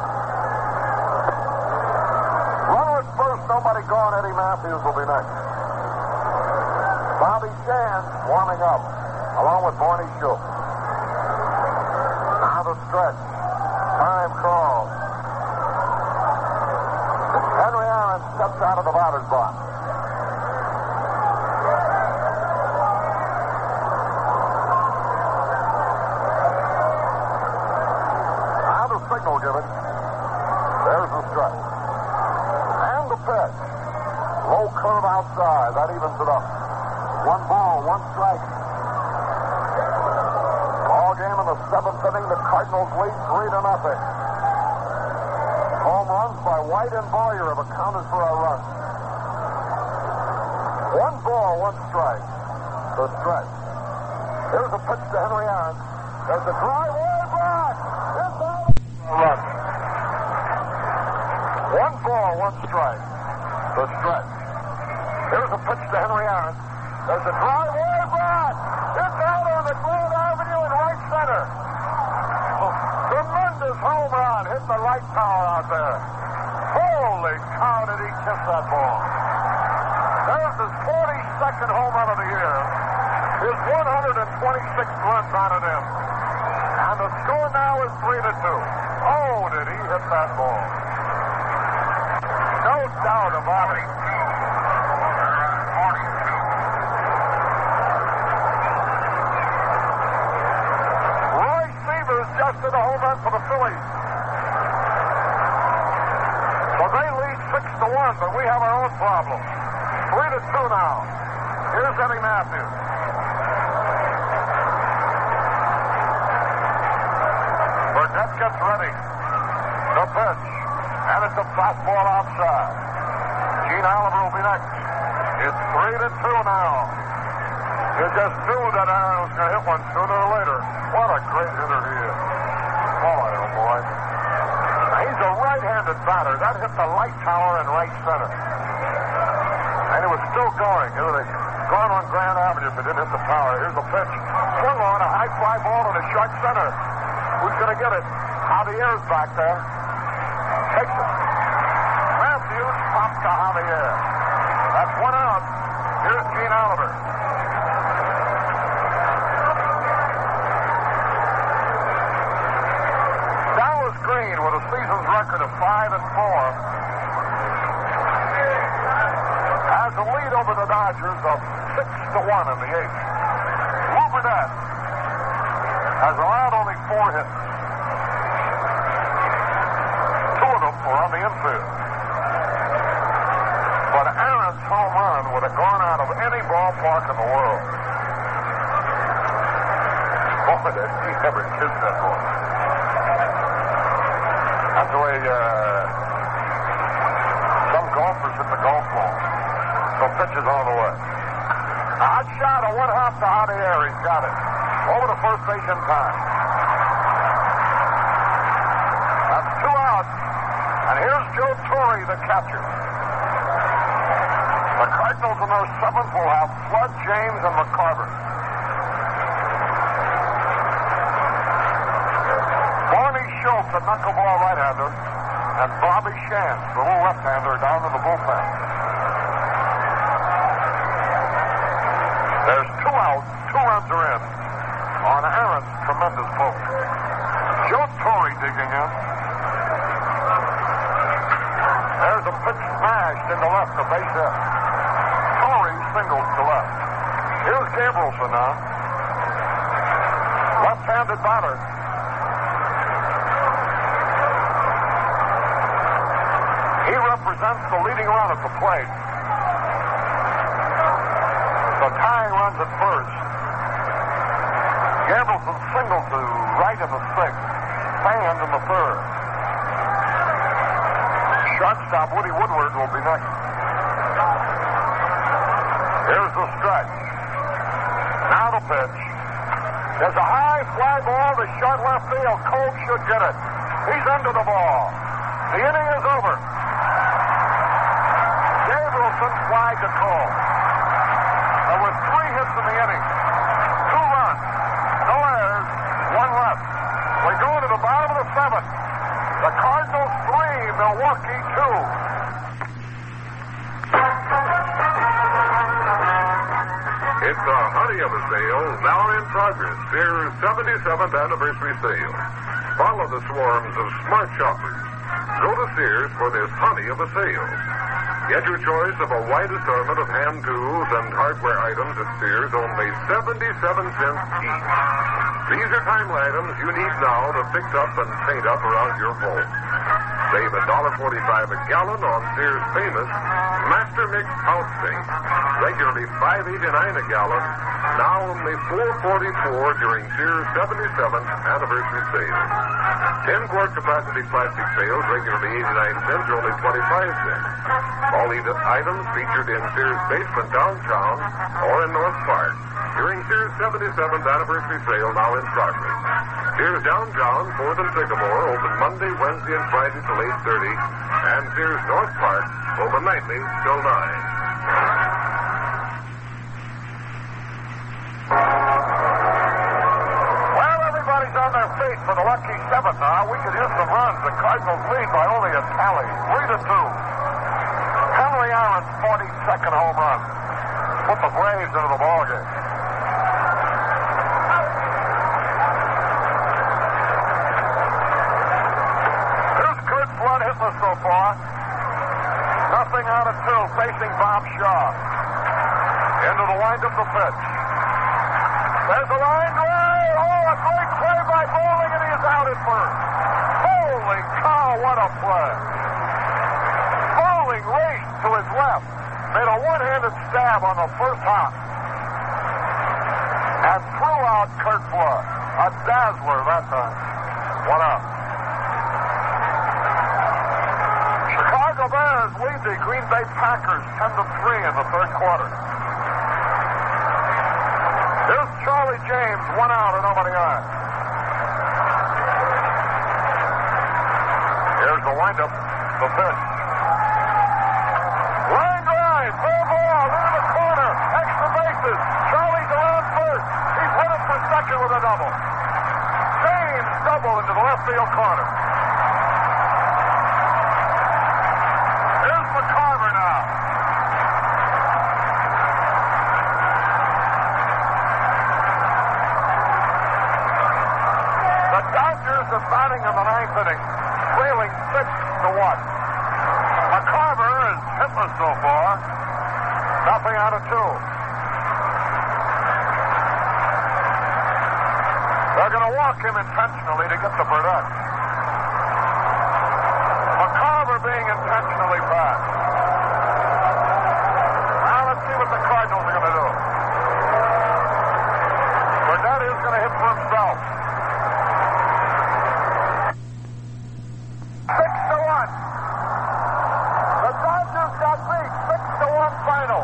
Runner at first, nobody gone. Eddie Matthews will be next. Bobby Shan warming up, along with Barney Schultz. Now the stretch. Time call. Henry Aaron steps out of the batter's box. Now the signal given. There's the strike. And the pitch. Low curve outside. That evens it up. 1 ball, 1 strike. Ball game in the 7th inning. The Cardinals lead 3-0. Home runs by White and Boyer have accounted for our run. 1 ball, 1 strike. The stretch. Here's a pitch to Henry Aaron. There's a drive way back. It's out. Run. 1 ball, 1 strike. The stretch. Here's a pitch to Henry Aaron. There's a drive way back. It's out on the Grand Avenue in right center. Tremendous home run. Hit the light tower out there. Holy cow, did he kiss that ball. There's his 42nd home run of the year. His 126th run batted in. And the score now is 3-2. Oh, did he hit that ball. No doubt about it. Roy Sievers just did a home run for the Phillies. So they lead 6-1, but we have our own problem. 3-2 now. Here's Eddie Matthews. Burdett gets ready. The pitch. And it's a fastball outside. Gene Oliver will be next. It's 3-2 now. You just knew that Aaron was going to hit one sooner or later. What a great hitter he is. Boy, oh boy. He's a right-handed batter. That hit the light tower in right center. And it was still going. It would have gone on Grand Avenue if it didn't hit the tower. Here's a pitch. Swung on a high fly ball in a short center. Who's going to get it? Javier's back there. Takes it. Matthews pops to Javier. That's 1 out. Here's Gene Oliver. Dallas Green with a season's record of 5-4 has a lead over the Dodgers of 6-1 in the 8th. Lou Burdett has allowed only 4 hits. 2 were on the infield. But Aaron's home run would have gone out of any ballpark in the world. Boy, did he ever kiss that ball. That's the way some golfers hit the golf ball. So pitch is on the way. A hot shot, a one-hop to Javier. He's got it. Over to first base in time. That's 2 outs. And here's Joe Torre, the catcher. The Cardinals in their 7th will have Flood, James, and McCarver. Barney Schultz, a knuckleball right-hander, and Bobby Shantz, the little left-hander, down in the bullpen. There's 2 outs, 2 runs are in on Aaron's tremendous poke. Joe Torre digging in. There's a pitch smashed into left, a base hit. Torre singles to left. Here's Gabrielson now. Left-handed batter. He represents the leading run at the plate. The tying runs at first. Gabrielson singled to right in the 6th. Fanned in the 3rd. Shortstop Woody Woodward will be next. Here's the stretch. Now the pitch. There's a high fly ball to short left field. Cole should get it. He's under the ball. The inning is over. Gabrielson flied to Cole. There were 3 hits in the inning. 2 runs. No errors. 1 left. We go to the bottom of the 7th. The Cardinals 3, Milwaukee 2. It's the Honey of a Sale, now in progress. Sears 77th anniversary sale. Follow the swarms of smart shoppers. Go to Sears for this Honey of a Sale. Get your choice of a wide assortment of hand tools and hardware items at Sears, only 77 cents each. These are timely items you need now to fix up and paint up around your home. Save $1.45 a gallon on Sears' famous Master Mix House Paint. Regularly $5.89 a gallon, now only $4.44 during Sears' 77th anniversary sale. 10-quart capacity plastic pails, regularly 89 cents, or only 25 cents. All these items featured in Sears' basement downtown or in North Park during Sears' 77th anniversary sale, now in progress. Sears downtown, 4th and Sycamore, open Monday, Wednesday, and Friday till 8:30, and Sears North Park, open nightly till 9. Well, everybody's on their feet for the lucky 7th now. We could use some runs. The Cardinals lead by only a tally, 3-2. Henry Aaron's 42nd home run put the Braves into the ballgame. Here's Kurt Flood hitless so far. Nothing out of 2, facing Bob Shaw. Into the wind-up the pitch. There's a line drive. Oh, a great play by Bowling, and he is out at first. Holy cow, what a play. Bowling raced to his left, made a one-handed stab on the first hop, and threw out Kurt Flood. A dazzler that time. 1 out. Chicago Bears lead the Green Bay Packers 10-3 in the 3rd quarter. Here's Charlie James, 1 out and nobody on. Here's the windup, the pitch. Line drive, full ball, into the corner, extra bases. Charlie's around first. He's headed for second with a double. James double into the left field corner. Here's McCarver now. The Dodgers are batting in the 9th inning, trailing 6-1. McCarver is hitless so far. Nothing out of 2. They're going to walk him intentionally to get to Burnett. McCarver sensationally fast. Now let's see what the Cardinals are going to do. Burnett is going to hit for himself. 6-1. The Dodgers got beat. 6-1 final.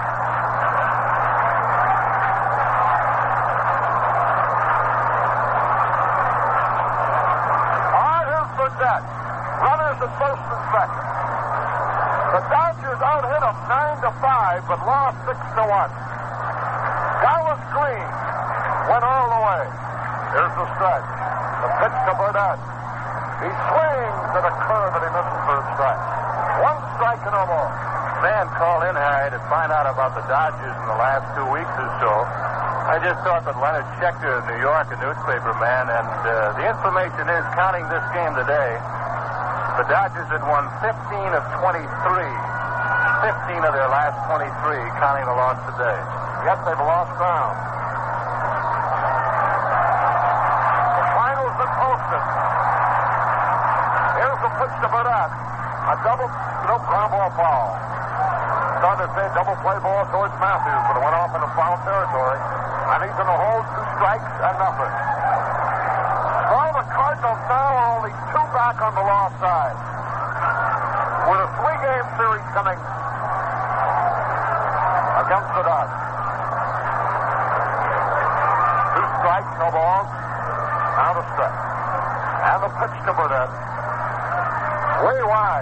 Burnett. Runners at first and second. The Dodgers out-hit them 9-5, but lost 6-1. Dallas Green went all the way. Here's the strike. The pitch to Burnett. He swings at a curve and he misses for a strike. One strike and no more. Man called in, Harry, to find out about the Dodgers in the last 2 weeks or so. I just thought that Leonard Schechter of New York, a newspaper man, and the information is, counting this game today, the Dodgers had won 15 of 23. 15 of their last 23, counting the loss today. Yet they've lost ground. The finals been posted. Here's the pitch to Burnett. A double ground ball foul. Started to say double play ball towards Matthews, but it went off into foul territory. And he's in the hole, 2 strikes and nothing. Well, the Cardinals now are only 2 back on the lost side. With a 3-game series coming against the Dodgers. 2 strikes, no balls. Now the stretch. And the pitch to Burnett. Way wide.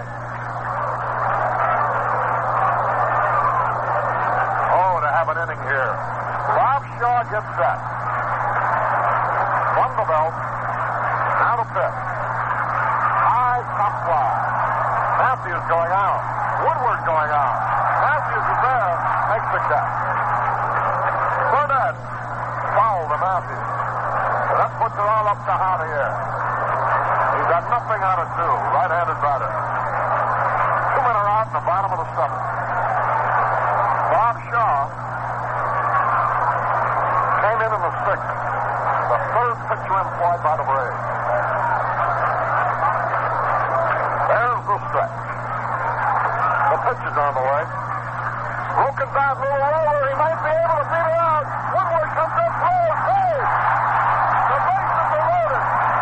Oh, to have an inning here. Bob Shaw gets set. From the belt. Now the pitch. High top fly. Matthews going out. Woodward going out. Matthews is there. Makes the catch. Burnett. Foul to Matthews. And that puts it all up to Javier. He's got nothing out of 2. Right-handed batter. 2 men are out in the bottom of the 7th. Bob Shaw came in the 6th. The 3rd pitcher employed by the Braves. There's the stretch. The pitch is on the way. Broken bat, little roller. He might be able to beat it out. Woodward comes up, throws, hey! The bases are loaded.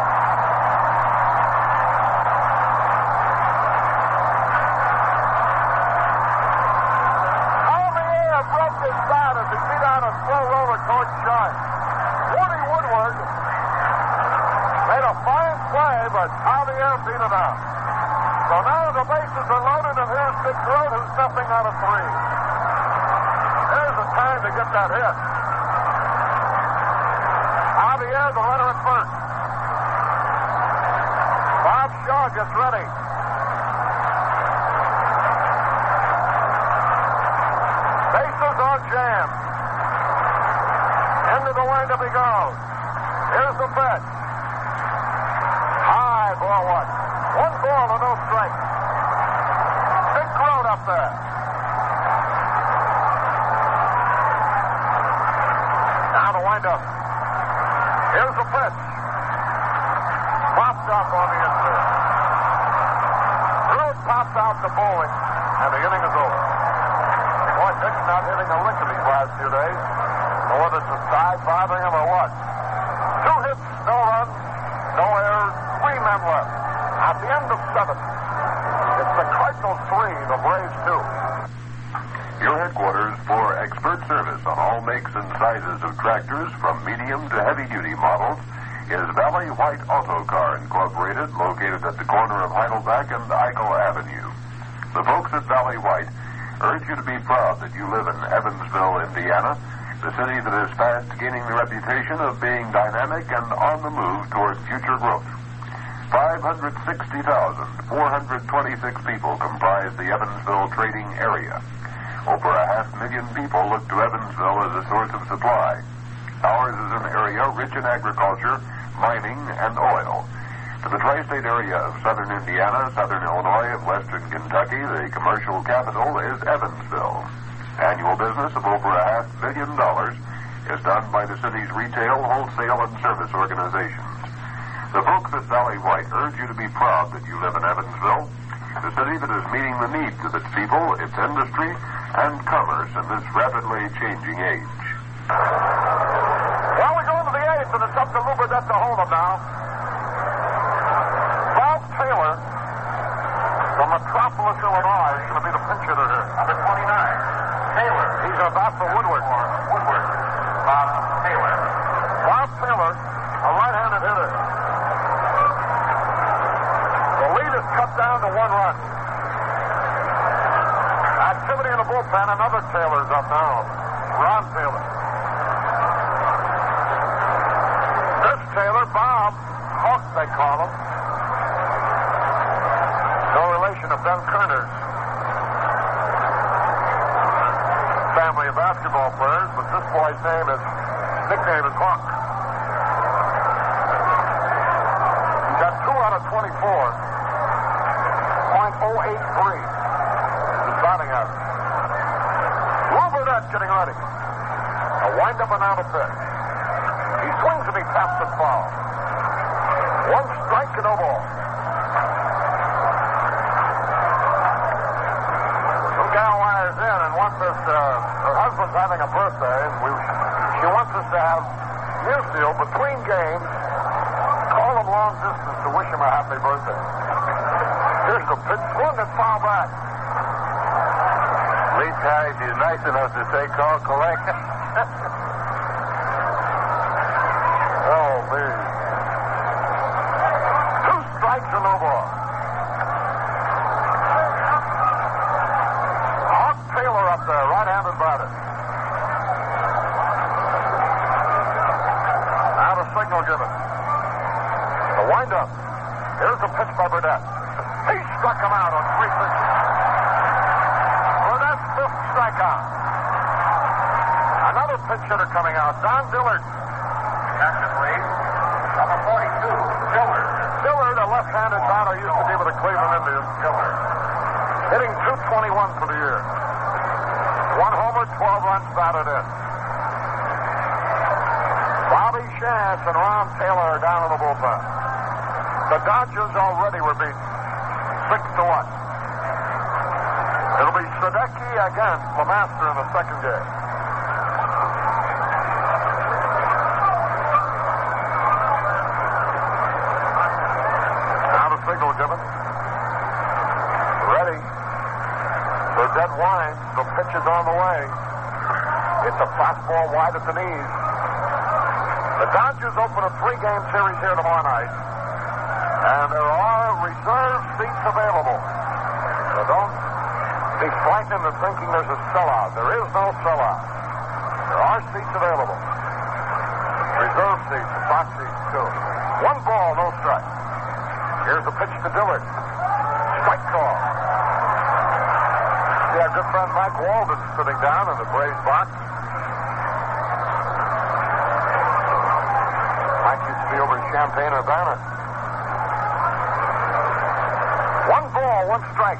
Javier broke his bat as he beat out a slow roller towards Shine. Woody Woodward made a fine play, but Javier beat it out. So now the bases are loaded, and here's Big Grote, who's nothing out of 3. There's the time to get that hit. Javier, the runner at first. Bob Shaw gets ready. Bases are jammed. Into the windup he goes. Here's the pitch. High ball 1. 1 ball and no strike. Big Grote up there. Now the windup. Here's the pitch. Popped up on the infield. Grote popped out to Bowling, and the inning is over. Boy, Dick's not hitting a lick in these last few days. Or whether it's the side bothering him or what. 2 hits, no runs, no errors, 3 men left. At the end of 7, it's the Cardinals 3, the Braves 2. Your headquarters for expert service on all makes and sizes of tractors, from medium to heavy-duty models, is Valley White Auto Car Incorporated, located at the corner of Heidelberg and Eichel Avenue. The folks at Valley White urge you to be proud that you live in Evansville, Indiana, the city that is fast gaining the reputation of being dynamic and on the move toward future growth. 560,426 people comprise the Evansville trading area. Over 500,000 people look to Evansville as a source of supply. Ours is an area rich in agriculture, mining, and oil. To the tri-state area of southern Indiana, southern Illinois, and western Kentucky, the commercial capital is Evansville. Annual business of over $500 million is done by the city's retail, wholesale, and service organizations. The folks at Valley White urge you to be proud that you live in Evansville. a city that is meeting the needs of its people, its industry, and commerce in this rapidly changing age. Well, we go into the eighth, and it's up to Lou Burdett to hold him now. Bob Taylor from Metropolis, Illinois, is going to be the pinch hitter here. Number 29. Taylor. He's a bat for Woodward. Woodward. Bob Taylor. Bob Taylor, a right-handed hitter. The lead is cut down to 1 run. Activity in the bullpen. Another Taylor's up now. Ron Taylor. This Taylor, Bob Hawk, they call him. No relation to Ben Kerner's family of basketball players, but this boy's nickname is Hawk. He got 2 out of 24. .083. His batting average. Lou Burdett getting ready. A wind-up and out of pitch. He swings and he taps it foul. 1 strike and no ball. Some gal wires in and wants us, her husband's having a birthday, and she wants us to have Musil between games. Call him long distance to wish him a happy birthday. Here's the pitch. Swung and foul back. Lee Terry, she's nice enough to say call collect. Oh, me. 2 strikes and no ball. Hawk Taylor up there, right-handed batter. Now the signal given. The wind-up. Here's the pitch by Burdett. He struck him out on 3 pitches. Burdett's 5th strikeout. Another pitch hitter coming out, Don Dillard. Captain Lee. Number 42. Dillard. Dillard, a left-handed batter, used to be with the Cleveland Indians. Dillard. Hitting .221 for the year. 1 homer, 12 runs batted in. Bobby Shantz and Ron Taylor are down in the bullpen. The Dodgers already were beaten 6-1. It'll be Sadecki against Lemaster in the second game. Now the signal given. Ready. Burdett winds. The pitch is on the way. It's a fastball wide at the knees. The Dodgers open a 3-game series here tomorrow night. And there are reserve seats available. So don't be frightened of thinking there's a sellout. There is no sellout. There are seats available. Reserve seats, box seats, too. 1 ball, no strike. Here's the pitch to Dillard. Strike call. See our good friend Mike Walden sitting down in the Braves box. Mike used to be over in Champaign-Urbana. 1 ball, 1 strike.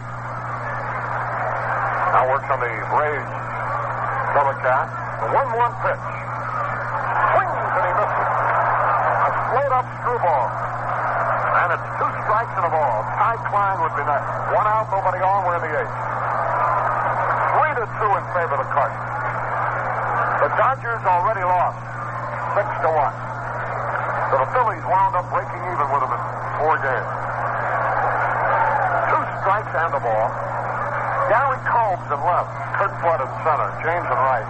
Now works on the Braves telecast. The 1-1 pitch. Swings and he misses. A slowed-up screwball. And it's 2 strikes and a ball. Ty Klein would be next. 1 out, nobody on. We're in the 8th. 3-2 in favor of the Cardinals. The Dodgers already lost 6-1. So the Phillies wound up breaking even with them in 4 games. 2 strikes and a ball. Gary Combs in left. Kurt Flood in center. James in right.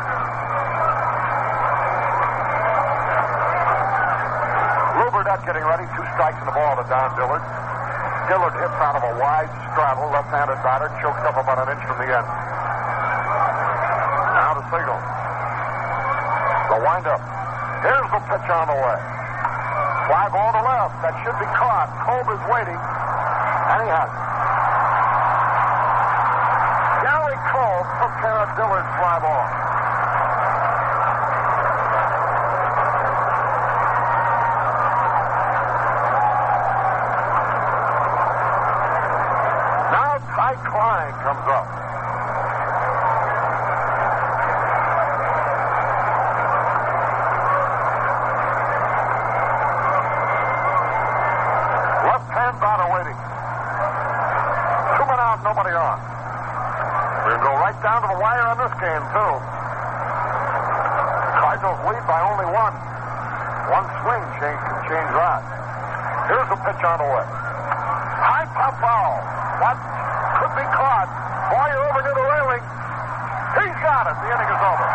Lou Burdett getting ready. 2 strikes and a ball to Don Dillard. Dillard hits out of a wide straddle. Left-handed batter. Choked up about an inch from the end. Now the signal. The wind-up. Here's the pitch on the way. Fly ball to left. That should be caught. Kolb is waiting. And he has it. Gary Kolb took care of Dillard's fly ball. Now Ty Klein comes up. Left-hand batter waiting. out, nobody on. We'll go right down to the wire on this game, too. Cardinals lead by only one. One swing can change that. Here's the pitch on the way. High pop foul. That could be caught. Boyer over near the railing. He's got it. The inning is over.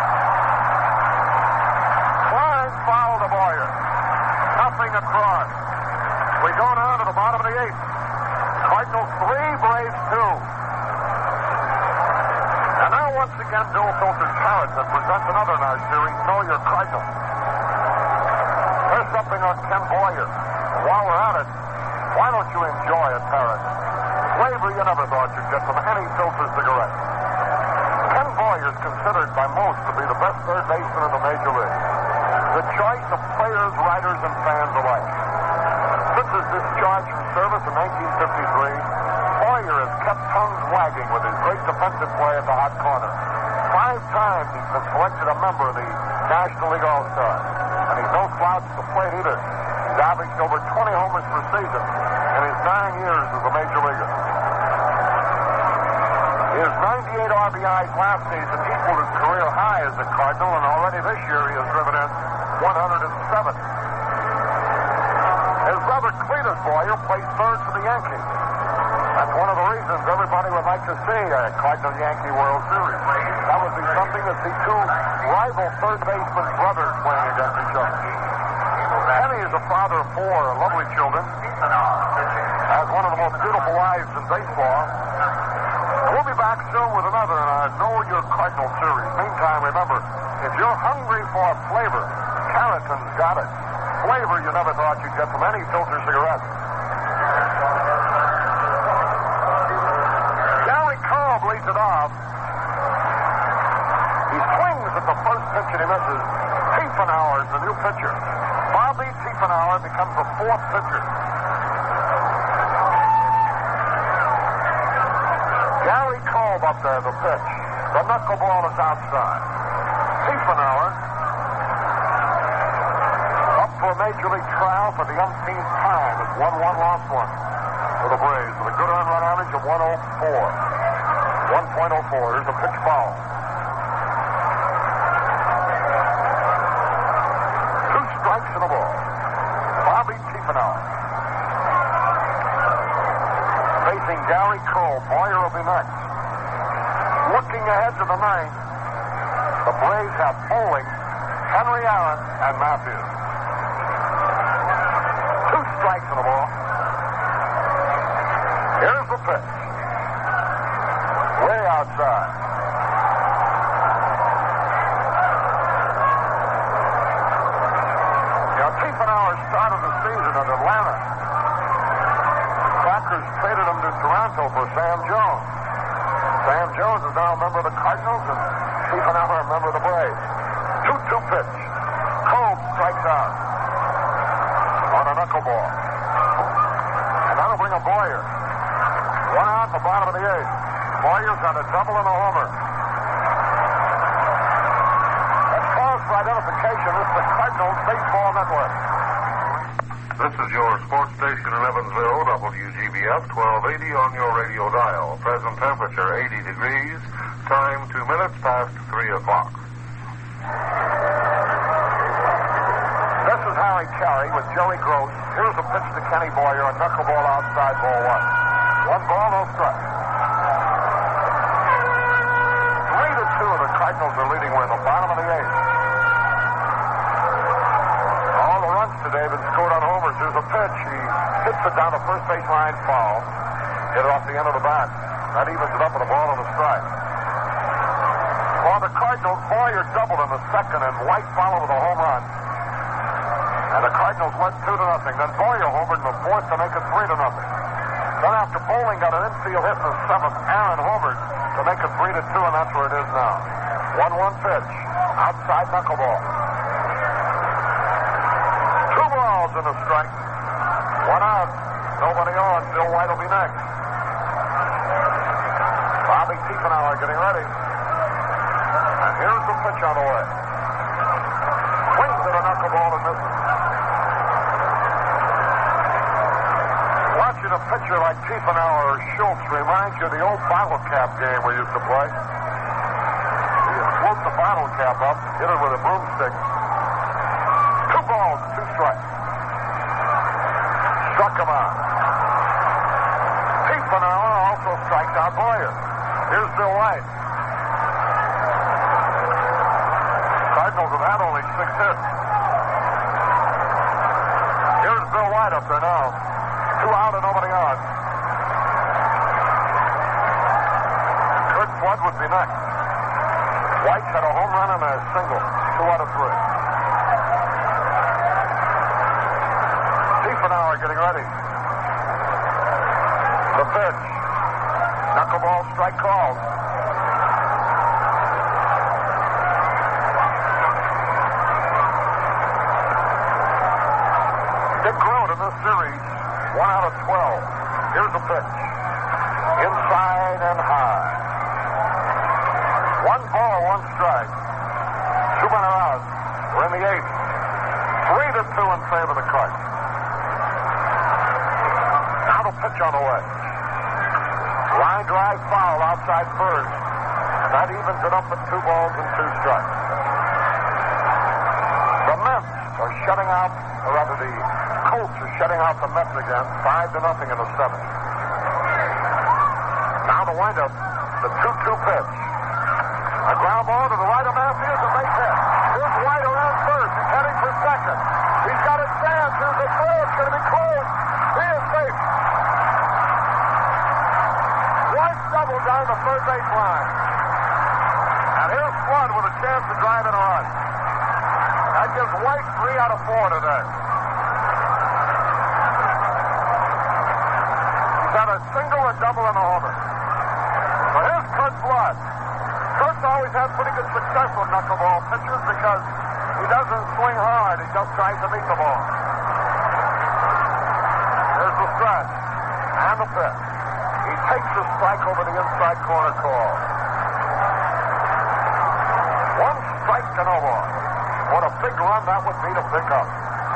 Klein foul to Boyer. Nothing across. We go now to the bottom of the eighth. Cardinals 3, Braves 2. And now once again, Bill Filter Carrington presents another in our series, Know Your Cardinals. There's something on Ken Boyer. And while we're at it, why don't you enjoy it, Parrot? Flavor you never thought you'd get from any Filter cigarette. Ken Boyer is considered by most to be the best third baseman in the Major League. The choice of players, writers, and fans alike. Since his discharge from service in 1953, Boyer has kept tongues wagging with his great defensive play at the hot corner. 5 times he's been selected a member of the National League All-Stars. And he's no slouch at the plate either. He's averaged over 20 homers per season in his 9 years as a major leaguer. His 98 RBIs last season equaled his career high as a Cardinal, and already this year he has driven in 107. His brother Cletus Boyer plays third for the Yankees. That's one of the reasons everybody would like to see a Cardinal-Yankee World Series. That would be something to see 2 rival third baseman brothers playing against each other. Kenny is a father of 4 lovely children. Has one of the most beautiful lives in baseball. And we'll be back soon with another in our Know Your Cardinal series. Meantime, remember, if you're hungry for flavor, Carrington's got it. Flavor you never thought you'd get from any Filter cigarette. Gary Cobb leads it off. He swings at the first pitch and he misses. Tiefenauer is the new pitcher. Bobby Tiefenauer becomes the 4th pitcher. Gary Cobb up there, the pitch. The knuckleball is outside. Tiefenauer up for a major league trial for the umpteenth time. It's 1-1 lost one for the Braves with a good earned run average of 104. 1.04. Here's a pitch foul. 2 strikes and a ball. Bobby Tiefenauer. Facing Gary Cole. Boyer will be next. Looking ahead to the 9th, the Braves have Bowling, Henry Aaron, and Matthews. 2 strikes and a ball. Here's the pitch. Way outside. Now, Tiefenauer started the season at Atlanta. Crackers traded him to Toronto for Sam Jones. Sam Jones is now a member of the Cardinals, and Tiefenauer a member of the Braves. 2-2 pitch. Cole strikes out on a knuckleball. And that'll bring a Boyer. 1 out, the bottom of the 8th. Boyer's got a double and a homer. That's cause for identification. This is the Cardinals Baseball Network. This is your sports station in Evansville, WGBF 1280 on your radio dial. Present temperature 80 degrees. Time 2 minutes past 3 o'clock. This is Harry Carey with Jerry Gross. Here's a pitch to Kenny Boyer, a knuckleball outside, ball 1. 1 ball, no strike. 3-2, the Cardinals are leading. We're in the bottom of the 8th. All the runs today have been scored on homers. Here's a pitch. He hits it down the first base line, foul. Hit it off the end of the bat. That evens it up with a ball and a strike. For the Cardinals, Boyer doubled in the 2nd, and White followed with a home run. And the Cardinals went 2-0. Then Boyer homered in the 4th to make it 3-0. Then after Bowling got an infield hit in the 7th, Aaron homered to make it 3-2, and that's where it is now. 1-1 pitch. Outside knuckleball. 2 balls and a strike. 1 out. Nobody on. Bill White will be next. Bobby Tiefenauer getting ready. And here's the pitch on the way. Swings at a knuckleball and misses. Watching a pitcher like Tiefenauer or Schultz reminds you of the old bottle cap game we used to play. You float the bottle cap up, hit it with a broomstick. 2 balls, 2 strikes. Struck him out. Tiefenauer also strikes out Boyer. Here's Bill White. Cardinals have had only 6 hits. Here's Bill White up there now. 2 out and nobody on. Kurt Flood would be next. White's had a home run and a single. 2 out of 3. Tiefenauer getting ready. The pitch. Knuckleball strike called. Dick Groat in this series, 1 out of 12. Here's the pitch. Inside and high. 1 ball, 1 strike. 2 men are out. We're in the 8th. 3-2 in favor of the Cardinals. Now the pitch on the way. Line drive foul outside first. That evens it up at 2 balls and 2 strikes. The Mets are shutting out, or rather the Colts are shutting out the Mets again, 5-0 in the 7th. Now the windup, the 2-2 pitch. A ground ball to the right of Matthews, a base hit. Here's White around first. He's heading for second. He's got a chance. Here's a throw. It's going to be close. He is safe. White double down the third base line. And here's Flood with a chance to drive in a run. That gives White 3 out of 4 today. He's got a single, a double, and a homer. But here's Kurt Flood. Kurt's always had pretty good success with knuckleball pitchers because he doesn't swing hard. He just tries to meet the ball. There's the stretch. And the pitch. He takes the strike over the inside corner call. 1 strike to no ball. What a big run that would be to pick up.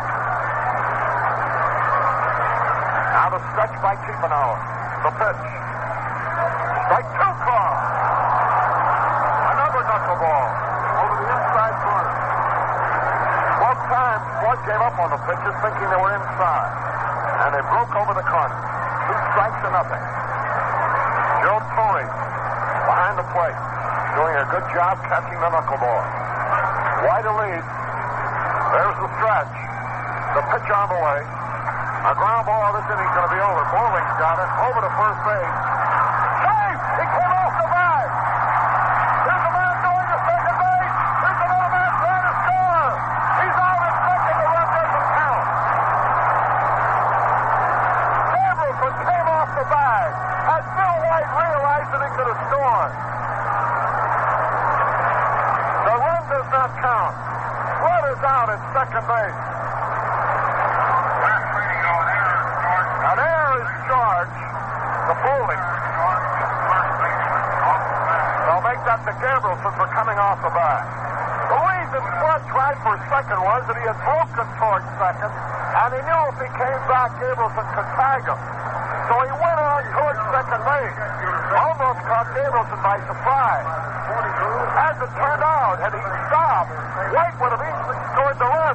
Now the stretch by Tiefenauer. The pitch. Strike 2 call. Another knuckleball over the inside corner. 12 times Flood gave up on the pitches thinking they were inside. And they broke over the corner. 2 strikes to nothing. Joe Torre behind the plate, doing a good job catching the knuckleball. White a lead. There's the stretch. The pitch on the way. A ground ball. This inning's going to be over. Bowling's got it. Over to first base. Safe! He came off the bag. There's a man going to second base. There's another man trying to score. He's out at second. The run doesn't count. Gabrielson came off the bag. As Bill White realized that he could have scored. The run does not count. Flood is out at second base. An error is charged. The Bowling. They'll make that to Gabrielson for coming off the bag. The reason Flood tried for second was that he had broken towards second, and he knew if he came back, Gabrielson could tag him. So he went on towards second base. Almost caught Gabrielson by surprise. As it turned out, had he stopped, White would have easily scored the run.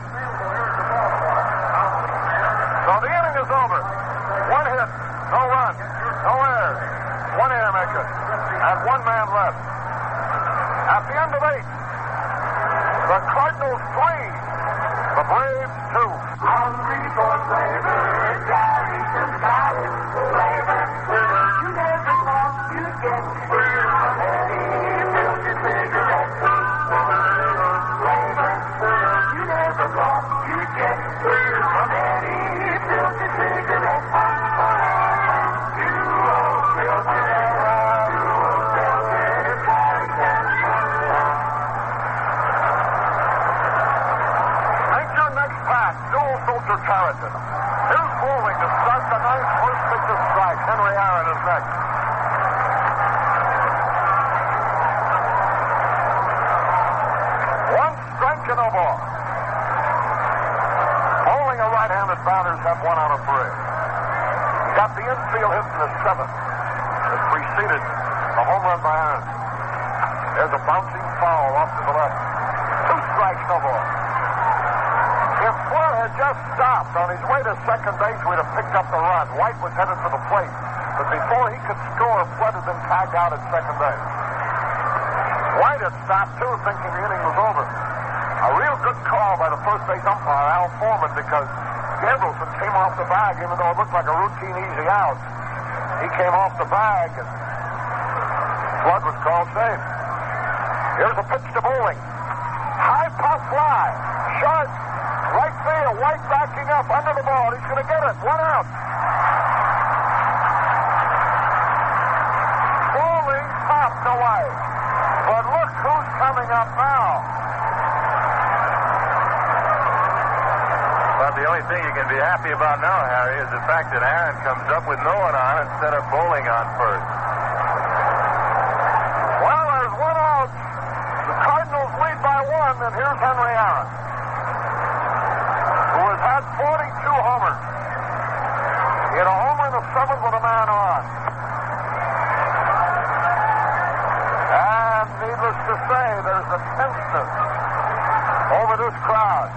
So the inning is over. 1 hit, no run, no errors, 1 air maker, and 1 man left. At the end of 8, the Cardinals 3, the Braves 2. Hungry for flavor, Garrison got it. Flavor, you never thought you'd get. From any filthy cigarette. Flavor, you never thought you'd get. From any filthy cigarette. Filter Carrington. Here's Bowling to start the 9th. First pitch of strike. Henry Aaron is next. One strike and no ball. Bowling, a right-handed batters have 1 out of 3. Got the infield hit in the seventh. It preceded the home run by Aaron. There's a bouncing foul off to the left. 2 strikes, no ball. If Flood had just stopped on his way to second base, we'd have picked up the run. White was headed for the plate. But before he could score, Flood had been tagged out at second base. White had stopped, too, thinking the inning was over. A real good call by the first base umpire, Al Foreman, because Gabrielson came off the bag, even though it looked like a routine easy out. He came off the bag, and Flood was called safe. Here's a pitch to Bowling. High pop fly. Short. Right field. White backing up under the ball. He's going to get it. 1 out. Bowling popped away. But look who's coming up now. But the only thing you can be happy about now, Harry, is the fact that Aaron comes up with no one on instead of Bowling on first. Well, there's 1 out. The Cardinals lead by 1, and here's Henry Aaron, who has had 42 homers. He had a homer in the 7th with a man on. And needless to say, there's a tenseness over this crowd.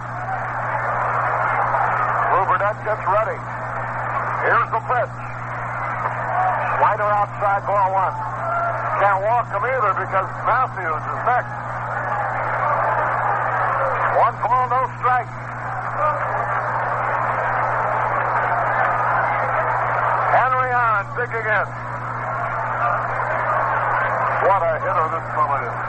Lou Burdette gets ready. Here's the pitch. Slider outside, ball 1. Can't walk him either because Matthews is next. 1 ball, no strike. Henry Aaron digging in. What a hitter this fella is.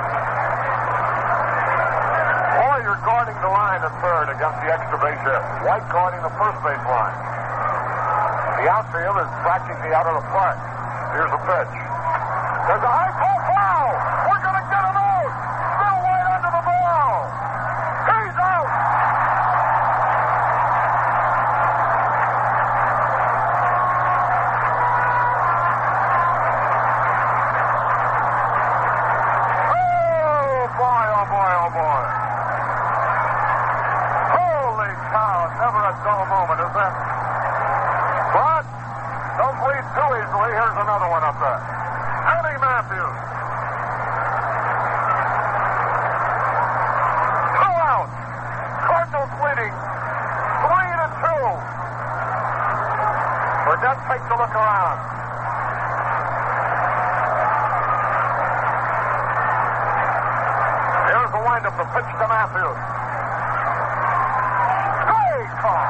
Warrior guarding the line at third against the extra base hit. White guarding the first base line. The outfield is practically out of the park. Here's a pitch. There's a high pop foul. We're going to get him out. Still White under the ball. He's out. Oh, boy, oh, boy, oh, boy. Holy cow. Never a dull moment, is there? But don't bleed too easily. Here's another one up there. Eddie Matthews. 2 out. Cardinals leading 3-2. Burdette takes a look around. Here's the windup, the pitch to Matthews. Great call.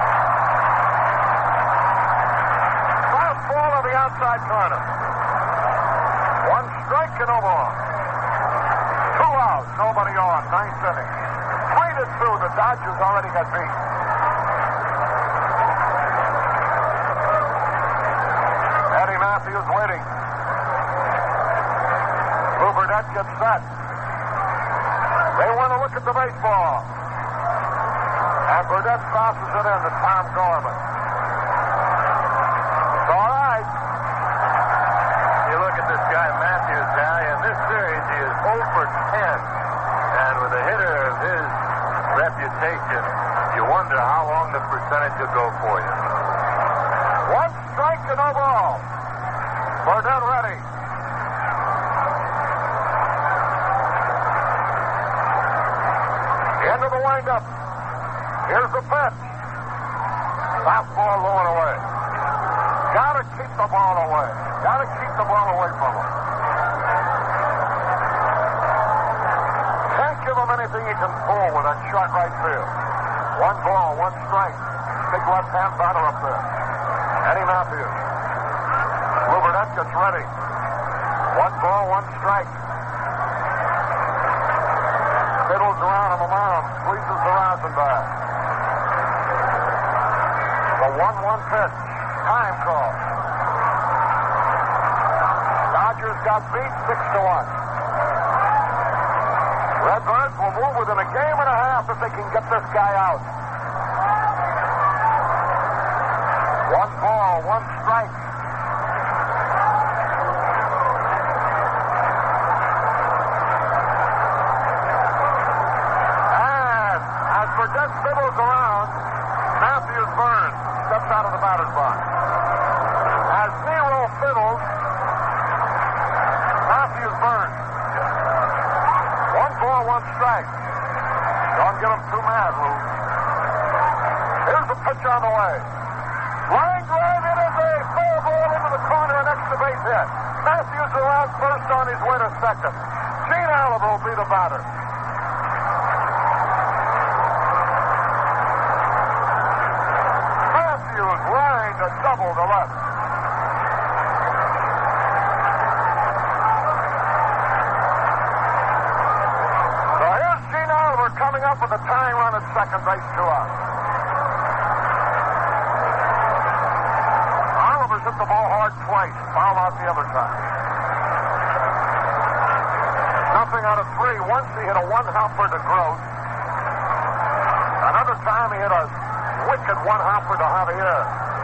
Fastball to the outside corner. 1 strike and no ball. 2 outs, nobody on, 9th inning. 3-2, the Dodgers already got beat. Eddie Matthews waiting. Lou Burdette gets set. They want to look at the baseball. And Burdette tosses it in to Tom Gorman. It's all right. You look at this guy, Matthews, Harry, in this series, he is 0 for 10. And with a hitter of his reputation, you wonder how long the percentage will go for you. 1 strike and no ball. Burdette ready. End of the windup. Here's the pitch. Fastball low and away. Gotta keep the ball away. Gotta keep the ball away from him. Can't give him anything he can pull with that short right field. 1 ball, 1 strike. Big left-hand batter up there. Eddie Matthews. Lou Burdette gets ready. 1 ball, 1 strike. Fiddles around on the mound. Squeezes the rosin back. The 1-1 pitch. Time call. Dodgers got beat 6-1. Redbirds will move within a game and a half if they can get this guy out. 1 ball, 1 strike. And as Burdette fiddles around, Matthews Burns steps out of the batter's box. ball, one strike. Don't get him too mad, Lou. Here's the pitch on the way. Line drive, it is a foul ball into the corner, an extra base hit. Matthews around first on his way to second. Gene Oliver will be the batter. Matthews lined a double to left. So here's Gene Oliver coming up with a tying run at second base, 2 out. Oliver's hit the ball hard twice, fouled out the other time. Nothing out of 3. Once he hit a one-hopper to Gross. Another time he hit a wicked one-hopper to Javier.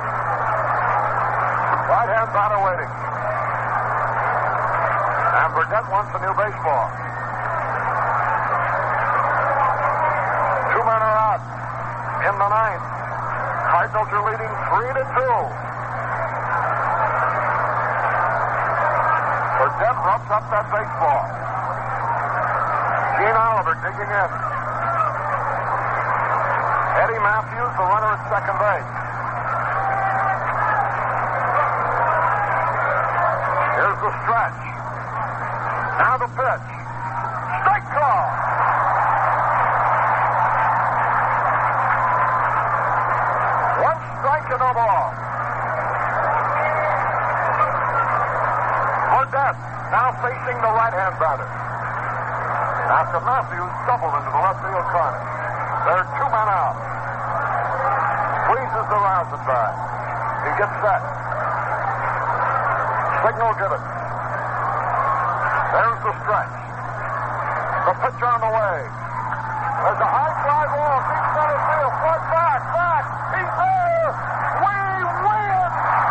Right-hand batter waiting. And Burdette wants a new baseball. 2 men are out in the 9th. Cardinals are leading 3-2. Burdette rubs up that baseball. Gene Oliver digging in. Eddie Matthews, the runner at second base. Here's the stretch. Now the pitch. Strike call. One strike and no ball. Burdette now facing the right-hand batter. After Matthews doubled into the left field corner. There are 2 men out. Squeezes the Rosenberg. He gets set. Signal given. There's the stretch. The pitch on the way. There's a high fly ball. Deep center field. Front back. He's there. We win.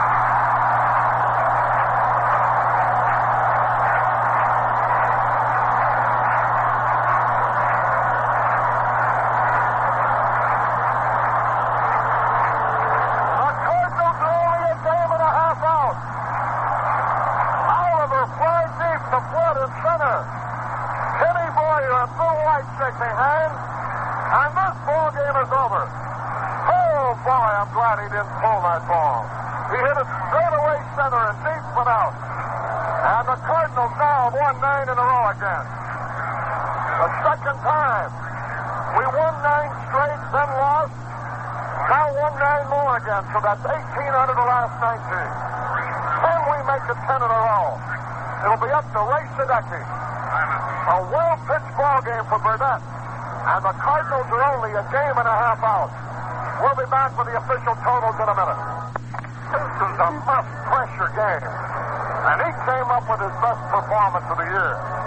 Behind, and this ball game is over. Oh boy, I'm glad he didn't pull that ball. He hit it straight away center and deep and out. And the Cardinals now have won 9 in a row again. The second time. We won 9 straight, then lost. Now won 9 more again, so that's 18 out of the last 19. Can we make it 10 in a row? It'll be up to Ray Sadecki. A well-pitched ball game for Burdette. And the Cardinals are only a game and a half out. We'll be back with the official totals in a minute. This is a must-pressure game. And he came up with his best performance of the year.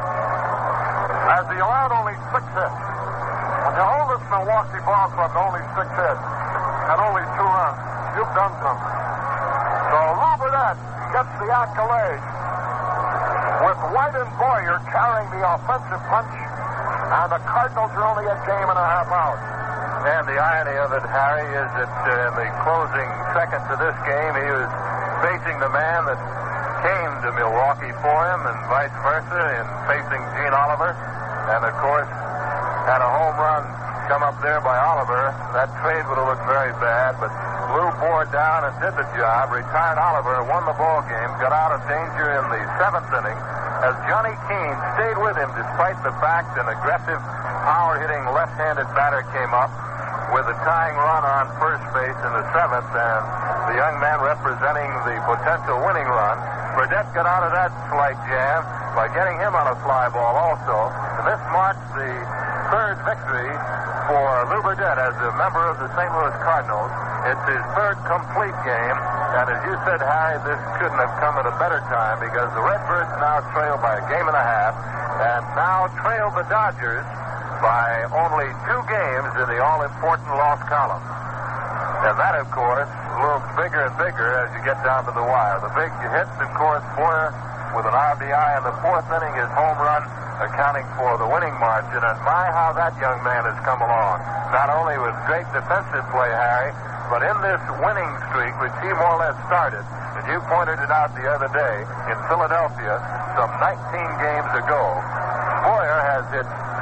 As he allowed only 6 hits. When you hold this Milwaukee ball club to only 6 hits and only 2 runs, you've done something. So Lou Burdette gets the accolade. With White and Boyer carrying the offensive punch, and the Cardinals are only a game and a half out. And the irony of it, Harry, is that in the closing seconds of this game, he was facing the man that came to Milwaukee for him, and vice versa, in facing Gene Oliver. And, of course, had a home run come up there by Oliver. That trade would have looked very bad, but Lou bore down and did the job, retired Oliver, won the ball game, got out of danger in the 7th inning, as Johnny Keane stayed with him despite the fact an aggressive, power-hitting left-handed batter came up with a tying run on first base in the 7th, and the young man representing the potential winning run. Burdette got out of that slight jam by getting him on a fly ball also, and this marks the 3rd victory for Lou Burdette as a member of the St. Louis Cardinals. It's his 3rd complete game, and as you said, Harry, this couldn't have come at a better time because the Redbirds now trail by a game and a half and now trail the Dodgers by only 2 games in the all-important loss column. And that, of course, looks bigger and bigger as you get down to the wire. The big hit, of course, Boyer with an RBI in the 4th inning, his home run accounting for the winning margin. And my, how that young man has come along. Not only with great defensive play, Harry, but in this winning streak, which he more or less started, and you pointed it out the other day in Philadelphia, some 19 games ago, Boyer has hit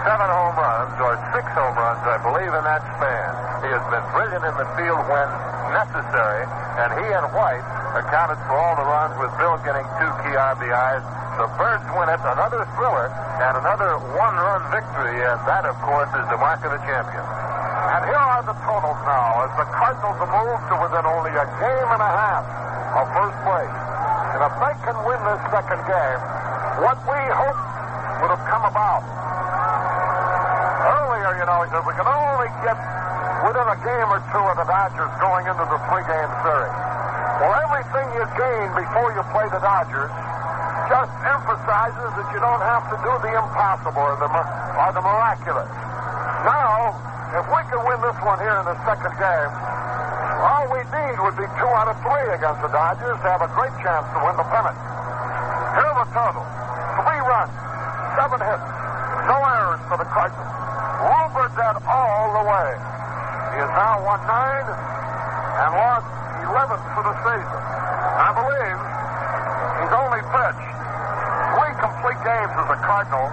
7 home runs, or 6 home runs, I believe, in that span. He has been brilliant in the field when necessary, and he and White accounted for all the runs, with Bill getting 2 key RBIs. The Birds win it, another thriller, and another one-run victory, and that, of course, is the mark of the champion. And here are the totals now, as the Cardinals have moved to within only a game and a half of first place. And if they can win this second game, what we hoped would have come about. Earlier, he said, we can only get within a game or two of the Dodgers going into the 3-game series. Well, everything you gain before you play the Dodgers just emphasizes that you don't have to do the impossible or the miraculous. Now, if we can win this one here in the second game, all we need would be 2 out of 3 against the Dodgers to have a great chance to win the pennant. Here are the totals. 3 runs, 7 hits, no errors for the Cardinals. Lou Burdette all the way. He has now won 9 and lost 11 for the season. I believe he's only pitched 3 complete games as a Cardinal.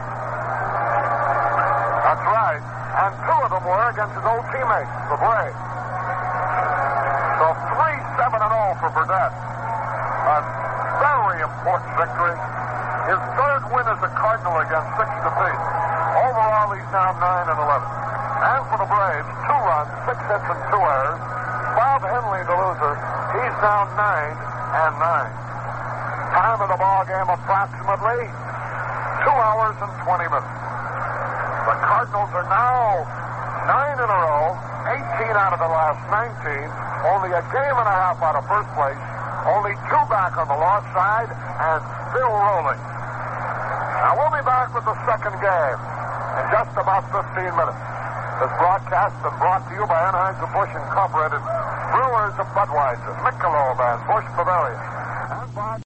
That's right. And 2 of them were against his old teammates, the Braves. So 3-7-0 for Burdette. A very important victory. His 3rd win as a Cardinal against 6 defeats. Overall, he's now 9-11. And for the Braves, 2 runs, 6 hits, and 2 errors. Bob Henley, the loser, he's now 9-9. Time of the ball game approximately 2 hours and 20 minutes. The Cardinals are now 9 in a row, 18 out of the last 19, only a game and a half out of first place, only 2 back on the loss side, and still rolling. Now we'll be back with the second game in just about 15 minutes. This broadcast has been brought to you by Anheuser-Busch Incorporated, Brewers of Budweiser, Michelob, and Busch Bavaria. And